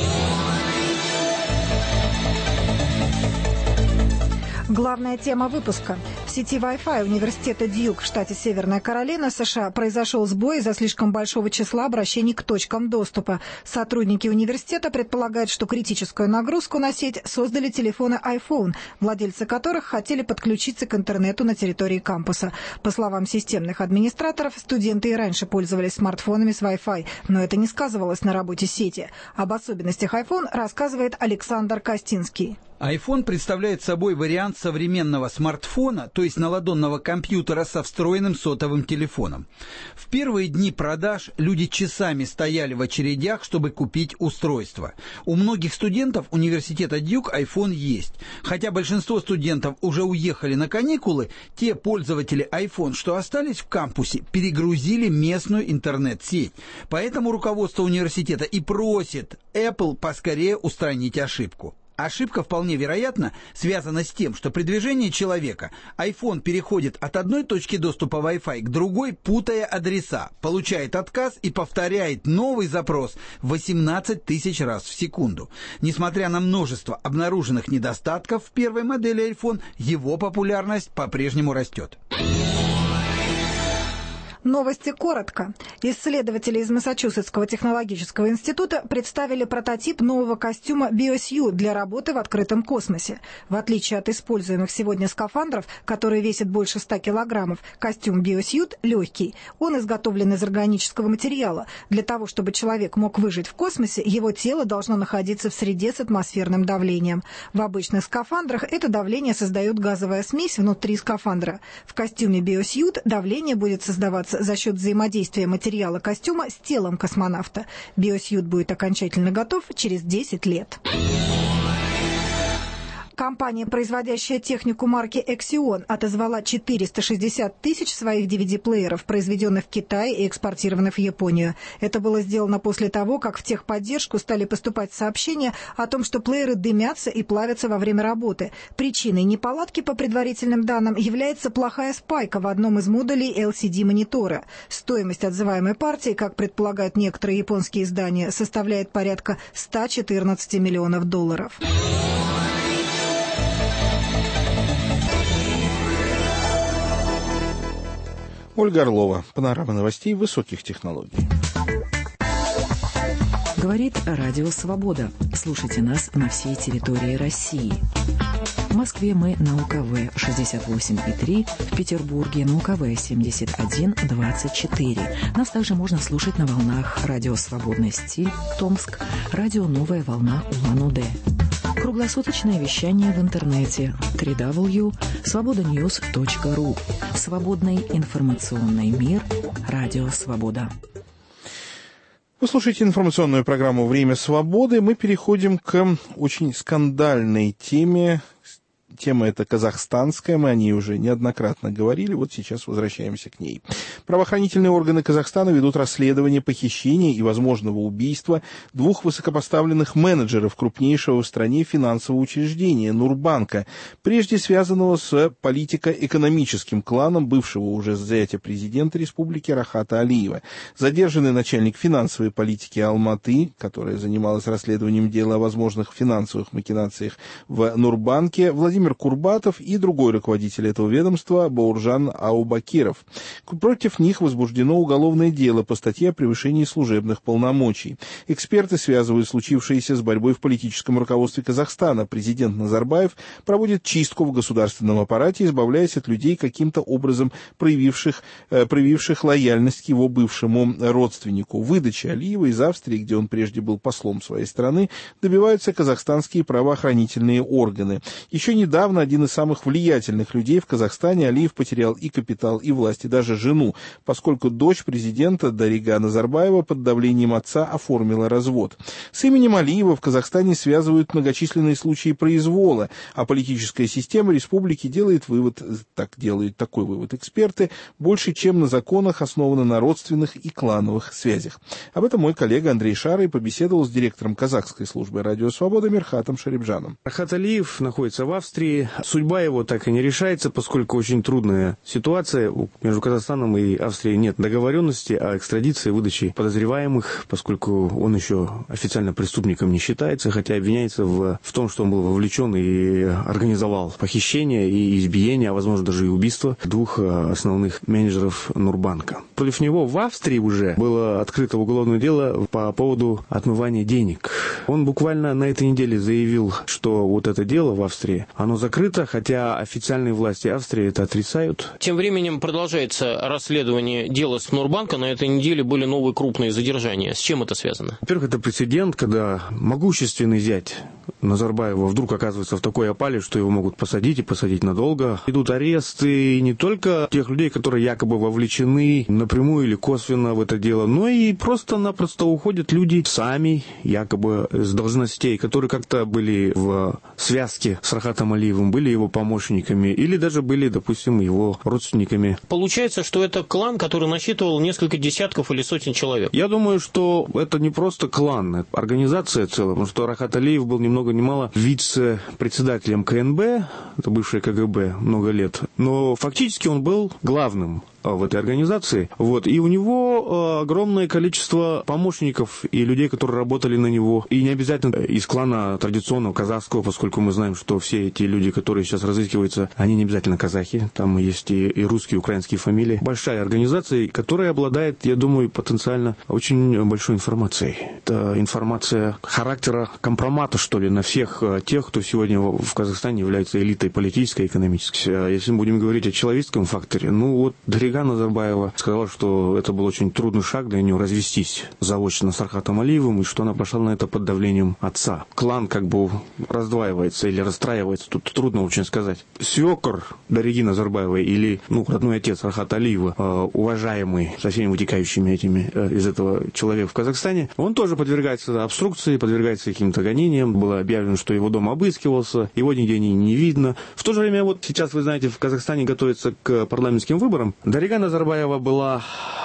Главная тема выпуска. В сети Wi-Fi университета Дьюк в штате Северная Каролина, США, произошел сбой из-за слишком большого числа обращений к точкам доступа. Сотрудники университета предполагают, что критическую нагрузку на сеть создали телефоны iPhone, владельцы которых хотели подключиться к интернету на территории кампуса. По словам системных администраторов, студенты и раньше пользовались смартфонами с Wi-Fi, но это не сказывалось на работе сети. Об особенностях iPhone рассказывает Александр Костинский. iPhone представляет собой вариант современного смартфона, то есть наладонного компьютера со встроенным сотовым телефоном. В первые дни продаж люди часами стояли в очередях, чтобы купить устройство. У многих студентов университета Дьюк iPhone есть. Хотя большинство студентов уже уехали на каникулы, те пользователи iPhone, что остались в кампусе, перегрузили местную интернет-сеть. Поэтому руководство университета и просит Apple поскорее устранить ошибку. Ошибка, вполне вероятно, связана с тем, что при движении человека iPhone переходит от одной точки доступа Wi-Fi к другой, путая адреса, получает отказ и повторяет новый запрос восемнадцать тысяч раз в секунду. Несмотря на множество обнаруженных недостатков в первой модели iPhone, его популярность по-прежнему растет. Новости коротко. Исследователи из Массачусетского технологического института представили прототип нового костюма BioSuit для работы в открытом космосе. В отличие от используемых сегодня скафандров, которые весят больше ста килограммов, костюм BioSuit легкий. Он изготовлен из органического материала. Для того, чтобы человек мог выжить в космосе, его тело должно находиться в среде с атмосферным давлением. В обычных скафандрах это давление создает газовая смесь внутри скафандра. В костюме BioSuit давление будет создаваться за счет взаимодействия материала костюма с телом космонавта. BioSuit будет окончательно готов через десять лет. Компания, производящая технику марки Exion, отозвала четыреста шестьдесят тысяч своих ди ви ди-плееров, произведенных в Китае и экспортированных в Японию. Это было сделано после того, как в техподдержку стали поступать сообщения о том, что плееры дымятся и плавятся во время работы. Причиной неполадки, по предварительным данным, является плохая спайка в одном из модулей эл си ди-монитора. Стоимость отзываемой партии, как предполагают некоторые японские издания, составляет порядка ста четырнадцати миллионов долларов. Ольга Орлова. Панорама новостей высоких технологий. Говорит Радио Свобода. Слушайте нас на всей территории России. В Москве мы на УКВ шестьдесят восемь и три, в Петербурге на УКВ семьдесят один двадцать четыре. Нас также можно слушать на волнах Радио Свободный стиль, Томск, Радио Новая волна Улан-Удэ. Круглосуточное вещание в интернете дабл ю дабл ю дабл ю точка свобода ньюс точка ру. Свободный информационный мир. Радио Свобода. Вы слушаете информационную программу «Время свободы». Мы переходим к очень скандальной теме тема эта казахстанская, мы о ней уже неоднократно говорили, вот сейчас возвращаемся к ней. Правоохранительные органы Казахстана ведут расследование похищения и возможного убийства двух высокопоставленных менеджеров крупнейшего в стране финансового учреждения Нурбанка, прежде связанного с политико-экономическим кланом бывшего уже зятя президента республики Рахата Алиева. Задержанный начальник финансовой политики Алматы, которая занималась расследованием дела о возможных финансовых махинациях в Нурбанке, Владимир Курбатов и другой руководитель этого ведомства Бауржан Аубакиров. Против них возбуждено уголовное дело по статье о превышении служебных полномочий. Эксперты связывают случившееся с борьбой в политическом руководстве Казахстана. Президент Назарбаев проводит чистку в государственном аппарате, избавляясь от людей, каким-то образом проявивших, э, проявивших лояльность к его бывшему родственнику. Выдача Алиева из Австрии, где он прежде был послом своей страны, добиваются казахстанские правоохранительные органы. Еще недавно один из самых влиятельных людей в Казахстане, Алиев, потерял и капитал, и власть, и даже жену, поскольку дочь президента Дарига Назарбаева под давлением отца оформила развод. С именем Алиева в Казахстане связывают многочисленные случаи произвола, а политическая система республики делает вывод, так делают такой вывод эксперты, больше, чем на законах, основана на родственных и клановых связях. Об этом мой коллега Андрей Шарый побеседовал с директором казахской службы «Радио Свобода» Мирхатом Шарипджаном. Рахат Алиев находится в Австрии. Судьба его так и не решается, поскольку очень трудная ситуация. Между Казахстаном и Австрией нет договоренности о экстрадиции и выдаче подозреваемых, поскольку он еще официально преступником не считается, хотя обвиняется в, в том, что он был вовлечен и организовал похищение и избиение, а возможно даже и убийство двух основных менеджеров Нурбанка. Против него в Австрии уже было открыто уголовное дело по поводу отмывания денег. Он буквально на этой неделе заявил, что вот это дело в Австрии, оно закрыто, хотя официальные власти Австрии это отрицают. Тем временем продолжается расследование дела с Нурбанка. На этой неделе были новые крупные задержания. С чем это связано? Во-первых, это прецедент, когда могущественный зять Назарбаева вдруг оказывается в такой опале, что его могут посадить и посадить надолго. Идут аресты не только тех людей, которые якобы вовлечены напрямую или косвенно в это дело, но и просто-напросто уходят люди сами, якобы с должностей, которые как-то были в связке с Рахатом Алиевым, были его помощниками или даже были, допустим, его родственниками. Получается, что это клан, который насчитывал несколько десятков или сотен человек. Я думаю, что это не просто клан, это организация целая, потому что Рахат Алиев был ни много ни мало вице-председателем ка эн бэ, это бывшее ка гэ бэ, много лет, но фактически он был главным в этой организации. Вот. И у него огромное количество помощников и людей, которые работали на него. И не обязательно из клана традиционного казахского, поскольку мы знаем, что все эти люди, которые сейчас разыскиваются, они не обязательно казахи. Там есть и, и русские, и украинские фамилии. Большая организация, которая обладает, я думаю, потенциально очень большой информацией. Это информация характера компромата, что ли, на всех тех, кто сегодня в Казахстане является элитой политической и экономической. Если мы будем говорить о человеческом факторе, ну вот Дарига Назарбаева сказала, что это был очень трудный шаг для нее развестись заочно с Рахатом Алиевым, и что она пошла на это под давлением отца. Клан как бы раздваивается или расстраивается, тут трудно очень сказать. Свекор Дариги Назарбаевой или ну, родной отец Рахата Алиева, э, уважаемый со всеми вытекающими этими э, из этого человека в Казахстане, он тоже подвергается обструкции, подвергается каким-то гонениям. Было объявлено, что его дом обыскивался, его нигде не, не видно. В то же время, вот сейчас, вы знаете, в Казахстане готовится к парламентским выборам. Дарига Назарбаева была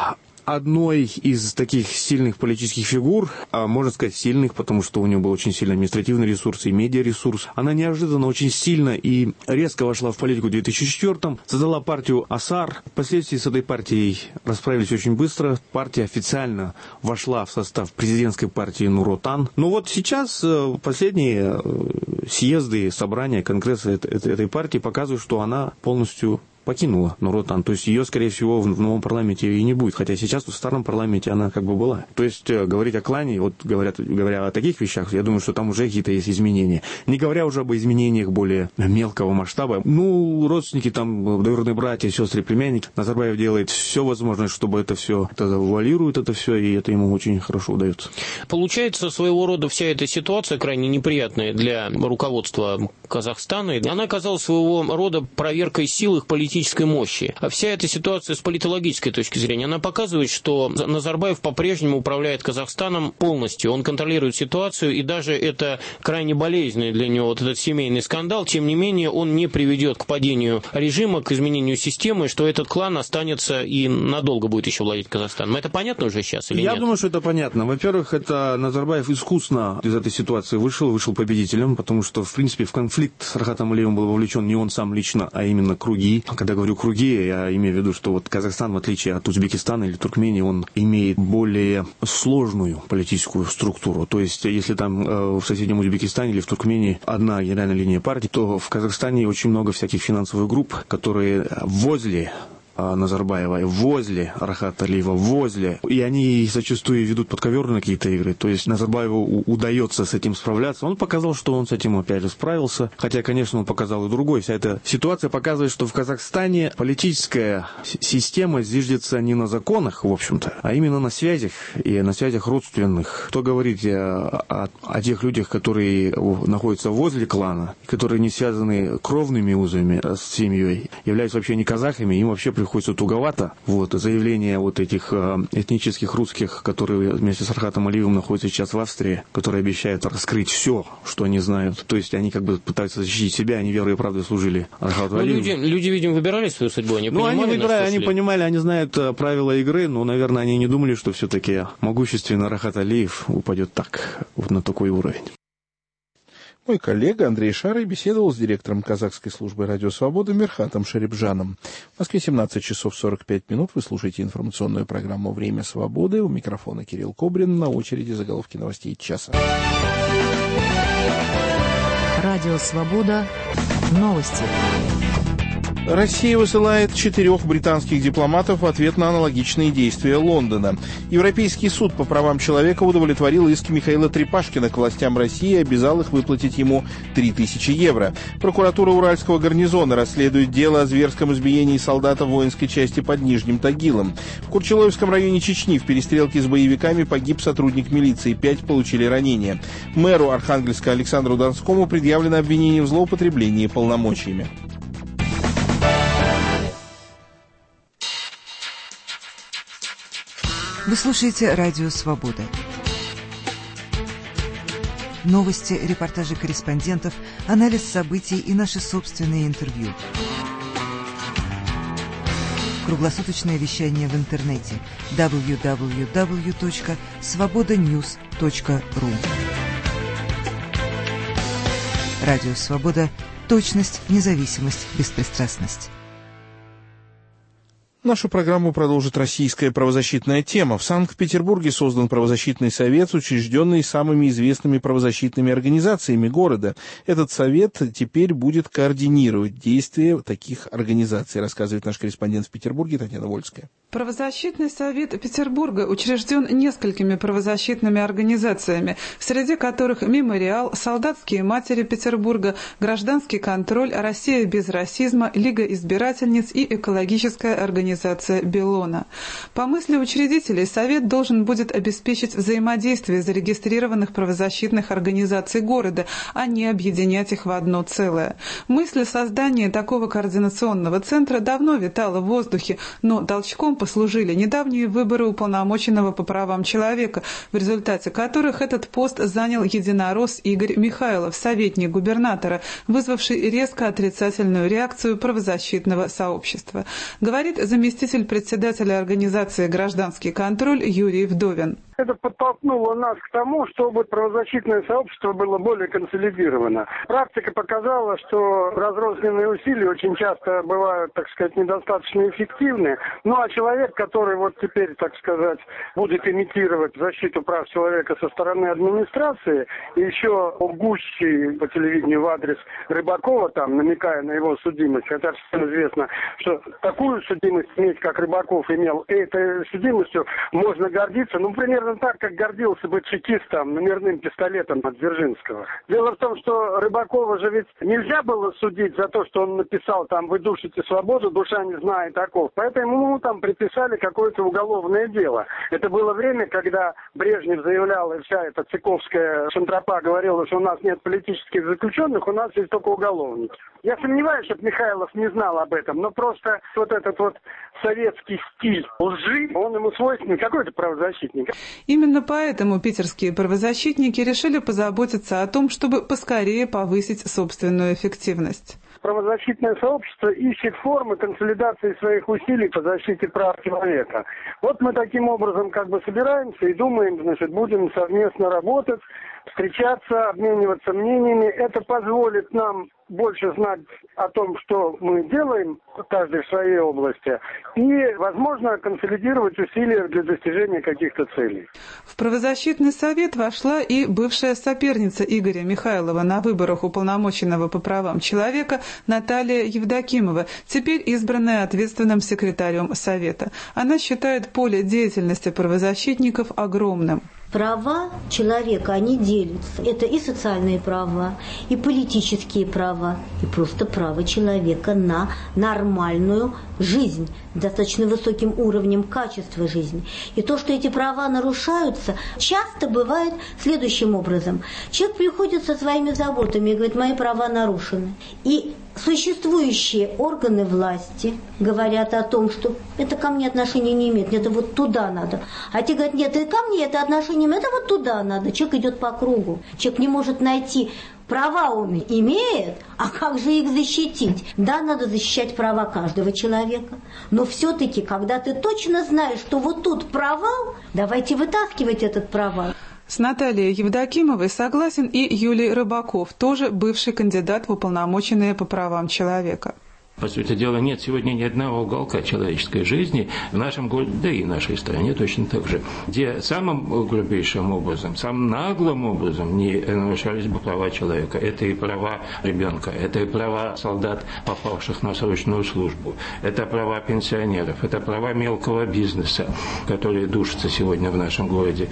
одной из таких сильных политических фигур, а можно сказать сильных, потому что у нее был очень сильный административный ресурс и медиаресурс. Она неожиданно очень сильно и резко вошла в политику в две тысячи четвёртом, создала партию АСАР. Впоследствии с этой партией расправились очень быстро. Партия официально вошла в состав президентской партии Нур-Отан. Но вот сейчас последние съезды, собрания, конгрессы этой партии показывают, что она полностью покинула Нур-Отан. То есть ее, скорее всего, в новом парламенте и не будет. Хотя сейчас в старом парламенте она как бы была. То есть говорить о клане, вот говорят, говоря о таких вещах, я думаю, что там уже какие-то есть изменения. Не говоря уже об изменениях более мелкого масштаба. Ну, родственники, там, двоюродные братья, сестры, племянники. Назарбаев делает все возможное, чтобы это все, это завуалирует это все, и это ему очень хорошо удается. Получается, своего рода вся эта ситуация крайне неприятная для руководства Казахстана. Она оказалась своего рода проверкой сил их политических политической мощи. А вся эта ситуация с политологической точки зрения, она показывает, что Назарбаев по-прежнему управляет Казахстаном полностью. Он контролирует ситуацию, и даже это крайне болезненный для него вот этот семейный скандал, тем не менее, он не приведет к падению режима, к изменению системы, что этот клан останется и надолго будет еще владеть Казахстаном. Это понятно уже сейчас или Я нет? думаю, что это понятно. Во-первых, это Назарбаев искусно из этой ситуации вышел, вышел победителем, потому что, в принципе, в конфликт с Рахатом Алиевым был вовлечен не он сам лично, а именно круги. Когда говорю круги, я имею в виду, что вот Казахстан, в отличие от Узбекистана или Туркмении, он имеет более сложную политическую структуру. То есть, если там э, в соседнем Узбекистане или в Туркмении одна генеральная линия партии, то в Казахстане очень много всяких финансовых групп, которые возле Назарбаева, возле Рахата Алиева, возле. И они зачастую ведут подковерные какие-то игры. То есть Назарбаеву удается с этим справляться. Он показал, что он с этим опять же справился. Хотя, конечно, он показал и другой. Вся эта ситуация показывает, что в Казахстане политическая система зиждется не на законах, в общем-то, а именно на связях и на связях родственных. Кто говорит о, о, о тех людях, которые находятся возле клана, которые не связаны кровными узами с семьей, являются вообще не казахами, им вообще приходится туговато. Вот, заявление вот этих э, этнических русских, которые вместе с Рахатом Алиевым находятся сейчас в Австрии, которые обещают раскрыть все, что они знают. То есть они как бы пытаются защитить себя, они верой и правдой служили Рахату Алиеву. Люди, люди, видимо, выбирали свою судьбу, они ну, понимали, они выбирали, они понимали, они знают э, правила игры, но, наверное, они не думали, что все-таки могущественный Рахат Алиев упадет так, вот на такой уровень. Мой коллега Андрей Шарый беседовал с директором казахской службы «Радио Свобода» Мирхатом Шарипжаном. В Москве семнадцать часов сорок пять минут. Вы слушаете информационную программу «Время свободы». У микрофона Кирилл Кобрин. На очереди заголовки новостей часа. Радио Свобода. Новости. Россия высылает четырех британских дипломатов в ответ на аналогичные действия Лондона. Европейский суд по правам человека удовлетворил иск Михаила Трепашкина к властям России и обязал их выплатить ему три тысячи евро. Прокуратура Уральского гарнизона расследует дело о зверском избиении солдата воинской части под Нижним Тагилом. В Курчелоевском районе Чечни в перестрелке с боевиками погиб сотрудник милиции, пять получили ранения. Мэру Архангельска Александру Донскому предъявлено обвинение в злоупотреблении полномочиями. Вы слушаете «Радио Свобода». Новости, репортажи корреспондентов, анализ событий и наши собственные интервью. Круглосуточное вещание в интернете дабл ю дабл ю дабл ю точка свобода ньюс точка ру. Радио Свобода. Точность, независимость, беспристрастность. Нашу программу продолжит российская правозащитная тема. В Санкт-Петербурге создан правозащитный совет, учрежденный самыми известными правозащитными организациями города. Этот совет теперь будет координировать действия таких организаций, рассказывает наш корреспондент в Петербурге Татьяна Вольская. Правозащитный совет Петербурга учрежден несколькими правозащитными организациями, среди которых «Мемориал», «Солдатские матери Петербурга», «Гражданский контроль», «Россия без расизма», «Лига избирательниц» и экологическая организация Беллона. По мысли учредителей, совет должен будет обеспечить взаимодействие зарегистрированных правозащитных организаций города, а не объединять их в одно целое. Мысль создания такого координационного центра давно витала в воздухе, но толчком послужили недавние выборы уполномоченного по правам человека, в результате которых этот пост занял единорос Игорь Михайлов, советник губернатора, вызвавший резко отрицательную реакцию правозащитного сообщества. Говорит заместитель председателя организации «Гражданский контроль» Юрий Вдовин. Это подтолкнуло нас к тому, чтобы правозащитное сообщество было более консолидировано. Практика показала, что разрозненные усилия очень часто бывают, так сказать, недостаточно эффективны. Ну а человек, который вот теперь, так сказать, будет имитировать защиту прав человека со стороны администрации, и еще лгущий по телевидению в адрес Рыбакова, там, намекая на его судимость, хотя всем известно, что такую судимость иметь, как Рыбаков имел, этой судимостью можно гордиться, ну, примерно примерно так, как гордился бы чекистом номерным пистолетом от Дзержинского. Дело в том, что Рыбакова же ведь нельзя было судить за то, что он написал там «Вы душите свободу, душа не знает оков». Поэтому ему там приписали какое-то уголовное дело. Это было время, когда Брежнев заявлял, и вся эта цыковская шантропа говорила, что у нас нет политических заключенных, у нас есть только уголовники. Я сомневаюсь, что Михайлов не знал об этом, но просто вот этот вот советский стиль лжи, он ему свойственен, какой-то правозащитник. Именно поэтому питерские правозащитники решили позаботиться о том, чтобы поскорее повысить собственную эффективность. Правозащитное сообщество ищет формы консолидации своих усилий по защите прав человека. Вот мы таким образом как бы собираемся и думаем, значит, будем совместно работать, встречаться, обмениваться мнениями. Это позволит нам больше знать о том, что мы делаем, каждый в своей области, и, возможно, консолидировать усилия для достижения каких-то целей. В правозащитный совет вошла и бывшая соперница Игоря Михайлова на выборах уполномоченного по правам человека Наталья Евдокимова, теперь избранная ответственным секретарем совета. Она считает поле деятельности правозащитников огромным. Права человека, они делятся. Это и социальные права, и политические права, и просто право человека на нормальную жизнь, достаточно высоким уровнем качества жизни. И то, что эти права нарушаются, часто бывает следующим образом. Человек приходит со своими заботами и говорит, мои права нарушены. И существующие органы власти говорят о том, что это ко мне отношения не имеет, это вот туда надо. А те говорят, нет, это ко мне это отношения не имеет, это вот туда надо. Человек идет по кругу. Человек не может найти. Права он имеет, а как же их защитить? Да, надо защищать права каждого человека, но все-таки, когда ты точно знаешь, что вот тут провал, давайте вытаскивать этот провал. С Натальей Евдокимовой согласен и Юлий Рыбаков, тоже бывший кандидат в уполномоченные по правам человека. По сути дела, нет сегодня ни одного уголка человеческой жизни в нашем городе, да и в нашей стране точно так же, где самым грубейшим образом, самым наглым образом не нарушались бы права человека. Это и права ребенка, это и права солдат, попавших на срочную службу, это права пенсионеров, это права мелкого бизнеса, которые душатся сегодня в нашем городе,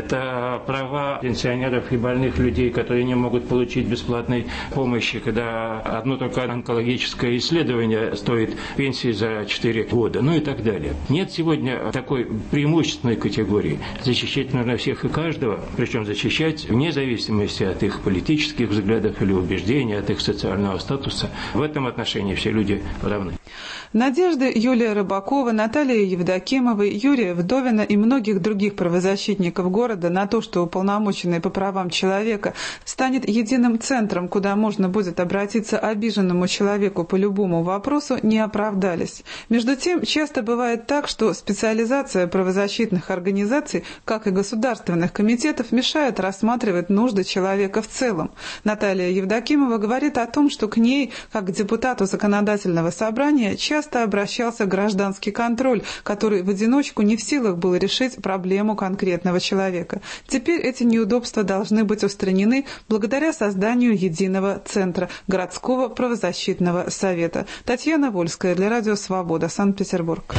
это права пенсионеров и больных людей, которые не могут получить бесплатной помощи, когда одно только онкологическое исследование стоит пенсии за четыре года, ну и так далее. Нет сегодня такой преимущественной категории. Защищать нужно всех и каждого, причем защищать вне зависимости от их политических взглядов или убеждений, от их социального статуса. В этом отношении все люди равны. Надежды Юлия Рыбакова, Натальи Евдокимовой, Юрия Вдовина и многих других правозащитников города на то, что уполномоченный по правам человека станет единым центром, куда можно будет обратиться обиженному человеку по любому вопросу, не оправдались. Между тем, часто бывает так, что специализация правозащитных организаций, как и государственных комитетов, мешает рассматривать нужды человека в целом. Наталья Евдокимова говорит о том, что к ней, как к депутату законодательного собрания, часто обращался гражданский контроль, который в одиночку не в силах был решить проблему конкретного человека. Теперь эти неудобства должны быть устранены благодаря созданию единого центра городского правозащитного совета. Татьяна Вольская для Радио Свобода, Санкт-Петербург.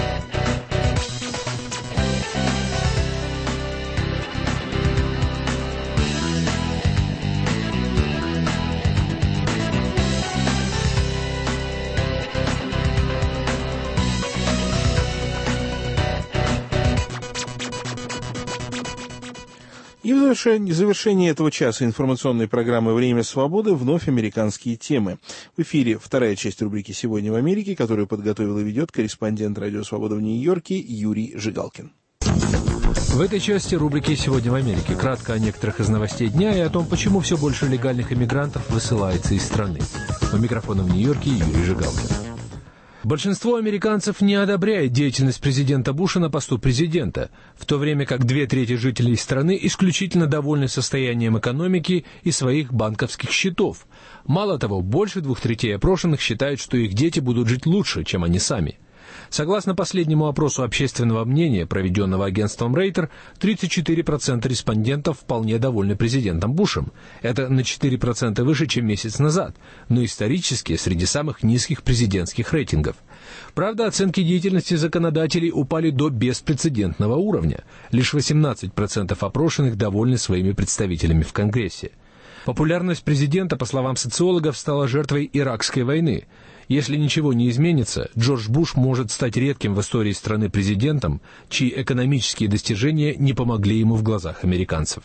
И в завершении, завершении этого часа информационной программы «Время свободы» вновь американские темы. В эфире вторая часть рубрики «Сегодня в Америке», которую подготовил и ведет корреспондент «Радио Свобода» в Нью-Йорке Юрий Жигалкин. В этой части рубрики «Сегодня в Америке» кратко о некоторых из новостей дня и о том, почему все больше легальных иммигрантов высылается из страны. У микрофона в Нью-Йорке Юрий Жигалкин. Большинство американцев не одобряет деятельность президента Буша на посту президента, в то время как две трети жителей страны исключительно довольны состоянием экономики и своих банковских счетов. Мало того, больше двух третей опрошенных считают, что их дети будут жить лучше, чем они сами. Согласно последнему опросу общественного мнения, проведенного агентством Рейтер, тридцать четыре процента респондентов вполне довольны президентом Бушем. Это на четыре процента выше, чем месяц назад, но исторически среди самых низких президентских рейтингов. Правда, оценки деятельности законодателей упали до беспрецедентного уровня. Лишь восемнадцать процентов опрошенных довольны своими представителями в Конгрессе. Популярность президента, по словам социологов, стала жертвой Иракской войны. Если ничего не изменится, Джордж Буш может стать редким в истории страны президентом, чьи экономические достижения не помогли ему в глазах американцев.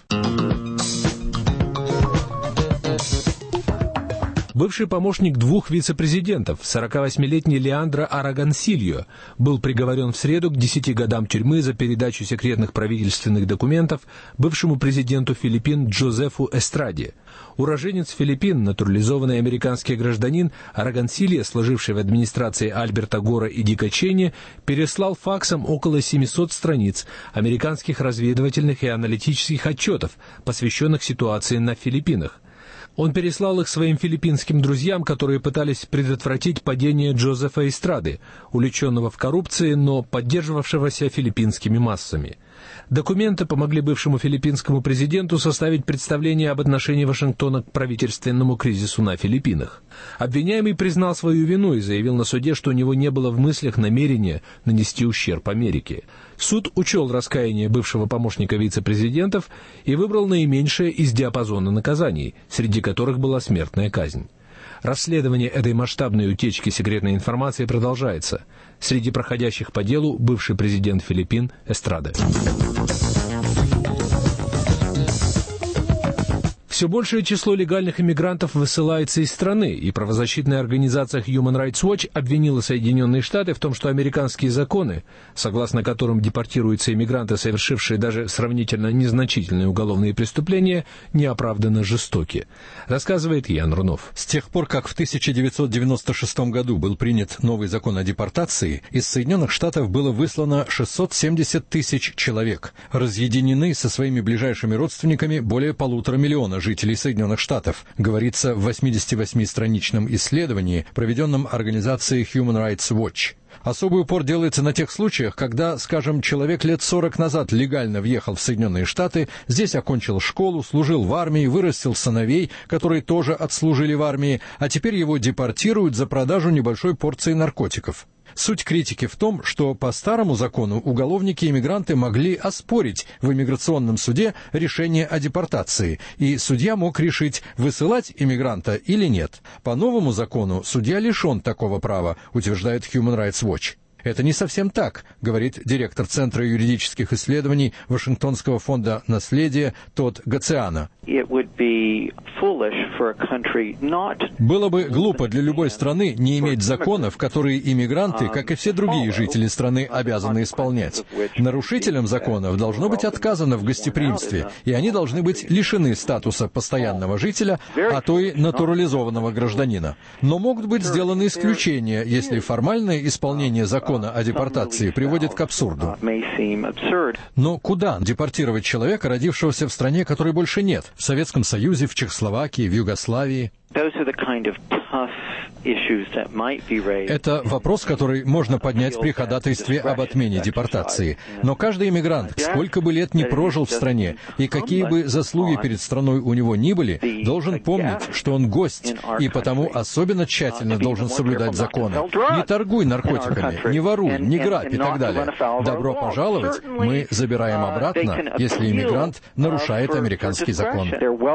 Бывший помощник двух вице-президентов, сорокавосьмилетний Леандро Арагонсильо, был приговорен в среду к десяти годам тюрьмы за передачу секретных правительственных документов бывшему президенту Филиппин Джозефу Эстраде. Уроженец Филиппин, натурализованный американский гражданин, Арагонсильо, служивший в администрации Альберта Гора и Дика Чейни, переслал факсом около семисот страниц американских разведывательных и аналитических отчетов, посвященных ситуации на Филиппинах. Он переслал их своим филиппинским друзьям, которые пытались предотвратить падение Джозефа Эстрады, увлеченного в коррупции, но поддерживавшегося филиппинскими массами. Документы помогли бывшему филиппинскому президенту составить представление об отношении Вашингтона к правительственному кризису на Филиппинах. Обвиняемый признал свою вину и заявил на суде, что у него не было в мыслях намерения нанести ущерб Америке. Суд учел раскаяние бывшего помощника вице-президентов и выбрал наименьшее из диапазона наказаний, среди которых была смертная казнь. Расследование этой масштабной утечки секретной информации продолжается. Среди проходящих по делу бывший президент Филиппин Эстрада. Все большее число легальных иммигрантов высылается из страны, и правозащитная организация Human Rights Watch обвинила Соединенные Штаты в том, что американские законы, согласно которым депортируются иммигранты, совершившие даже сравнительно незначительные уголовные преступления, неоправданно жестоки. Рассказывает Ян Рунов. С тех пор, как в тысяча девятьсот девяносто шестом году был принят новый закон о депортации, из Соединенных Штатов было выслано шестьсот семьдесят тысяч человек. Разъединены со своими ближайшими родственниками более полутора миллиона жителей Соединенных Штатов, говорится в восьмидесятивосьмистраничном исследовании, проведенном организацией Human Rights Watch. Особый упор делается на тех случаях, когда, скажем, человек лет сорок назад легально въехал в Соединенные Штаты, здесь окончил школу, служил в армии, вырастил сыновей, которые тоже отслужили в армии, а теперь его депортируют за продажу небольшой порции наркотиков. Суть критики в том, что по старому закону уголовники-иммигранты могли оспорить в иммиграционном суде решение о депортации, и судья мог решить, высылать иммигранта или нет. По новому закону судья лишен такого права, утверждает Human Rights Watch. Это не совсем так, говорит директор Центра юридических исследований Вашингтонского фонда наследия Тодд Гациано. Было бы глупо для любой страны не иметь законов, которые иммигранты, как и все другие жители страны, обязаны исполнять. Нарушителям законов должно быть отказано в гостеприимстве, и они должны быть лишены статуса постоянного жителя, а то и натурализованного гражданина. Но могут быть сделаны исключения, если формальное исполнение закона о депортации приводит к абсурду. Но куда депортировать человека, родившегося в стране, которой больше нет? В Советском Союзе, в Чехословакии, в Югославии? Это вопрос, который можно поднять при ходатайстве об отмене депортации. Но каждый иммигрант, сколько бы лет ни прожил в стране, и какие бы заслуги перед страной у него ни были, должен помнить, что он гость, и потому особенно тщательно должен соблюдать законы. Не торгуй наркотиками, не воруй, не грабь и так далее. Добро пожаловать мы забираем обратно, если иммигрант нарушает американский закон.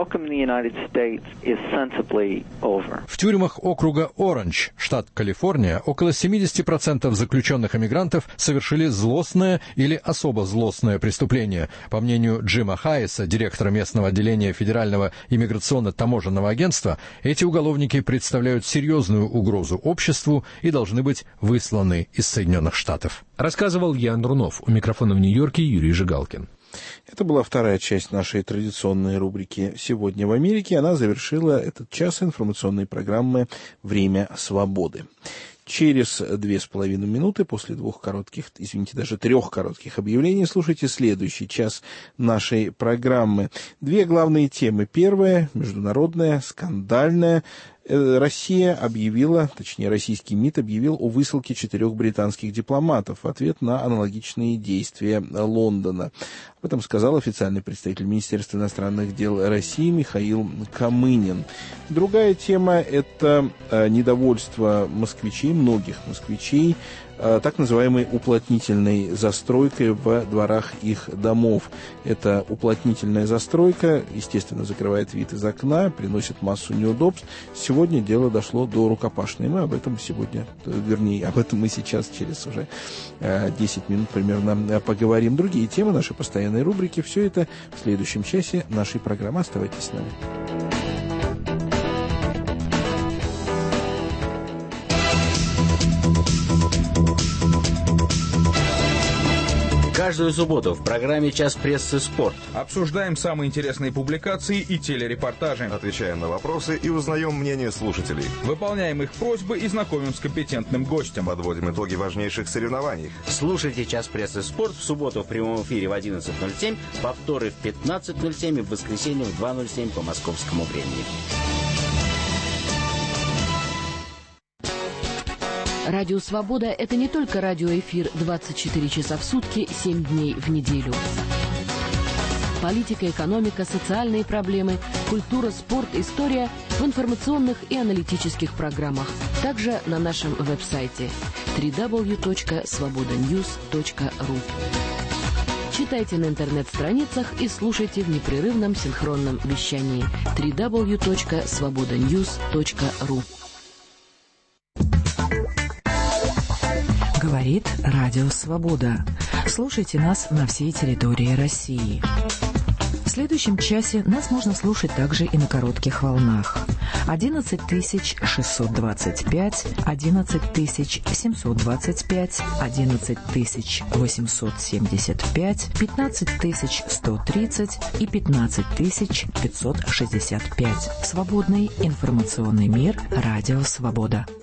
В тюрьмах округа Оранж, штат Калифорния, около семьдесят процентов заключенных иммигрантов совершили злостное или особо злостное преступление. По мнению Джима Хайеса, директора местного отделения Федерального иммиграционно-таможенного агентства, эти уголовники представляют серьезную угрозу обществу и должны быть высланы из Соединенных Штатов. Рассказывал Ян Рунов. У микрофона в Нью-Йорке Юрий Жигалкин. Это была вторая часть нашей традиционной рубрики «Сегодня в Америке». Она завершила этот час информационной программы «Время свободы». Через две с половиной минуты, после двух коротких, извините, даже трех коротких объявлений, слушайте следующий час нашей программы. Две главные темы. Первая, международная, скандальная. Россия объявила, точнее, российский МИД объявил о высылке четырех британских дипломатов в ответ на аналогичные действия Лондона. Об этом сказал официальный представитель Министерства иностранных дел России Михаил Камынин. Другая тема – это недовольство москвичей, многих москвичей, так называемой уплотнительной застройкой в дворах их домов. Эта уплотнительная застройка, естественно, закрывает вид из окна, приносит массу неудобств. Сегодня дело дошло до рукопашной. Мы об этом сегодня, вернее, об этом мы сейчас через уже десять минут примерно поговорим. Другие темы, наши постоянные рубрики, все это в следующем часе нашей программы. Оставайтесь с нами. Каждую субботу в программе «Час прессы. Спорт» обсуждаем самые интересные публикации и телерепортажи. Отвечаем на вопросы и узнаем мнение слушателей. Выполняем их просьбы и знакомим с компетентным гостем. Подводим итоги важнейших соревнований. Слушайте «Час прессы. Спорт» в субботу в прямом эфире в одиннадцать ноль семь, повторы в пятнадцать ноль семь и в воскресенье в два ноль семь по московскому времени. Радио «Свобода» — это не только радиоэфир двадцать четыре часа в сутки, семь дней в неделю. Политика, экономика, социальные проблемы, культура, спорт, история в информационных и аналитических программах. Также на нашем веб-сайте дабл ю дабл ю дабл ю точка свобода ньюс точка ру. Читайте на интернет-страницах и слушайте в непрерывном синхронном вещании дабл ю дабл ю дабл ю точка свобода ньюс точка ру. Говорит Радио Свобода. Слушайте нас на всей территории России. В следующем часе нас можно слушать также и на коротких волнах. одиннадцать тысяч шестьсот двадцать пять, одиннадцать тысяч семьсот двадцать пять, одиннадцать тысяч восемьсот семьдесят пять, пятнадцать тысяч сто тридцать и пятнадцать тысяч пятьсот шестьдесят пять. Свободный информационный мир. Радио Свобода.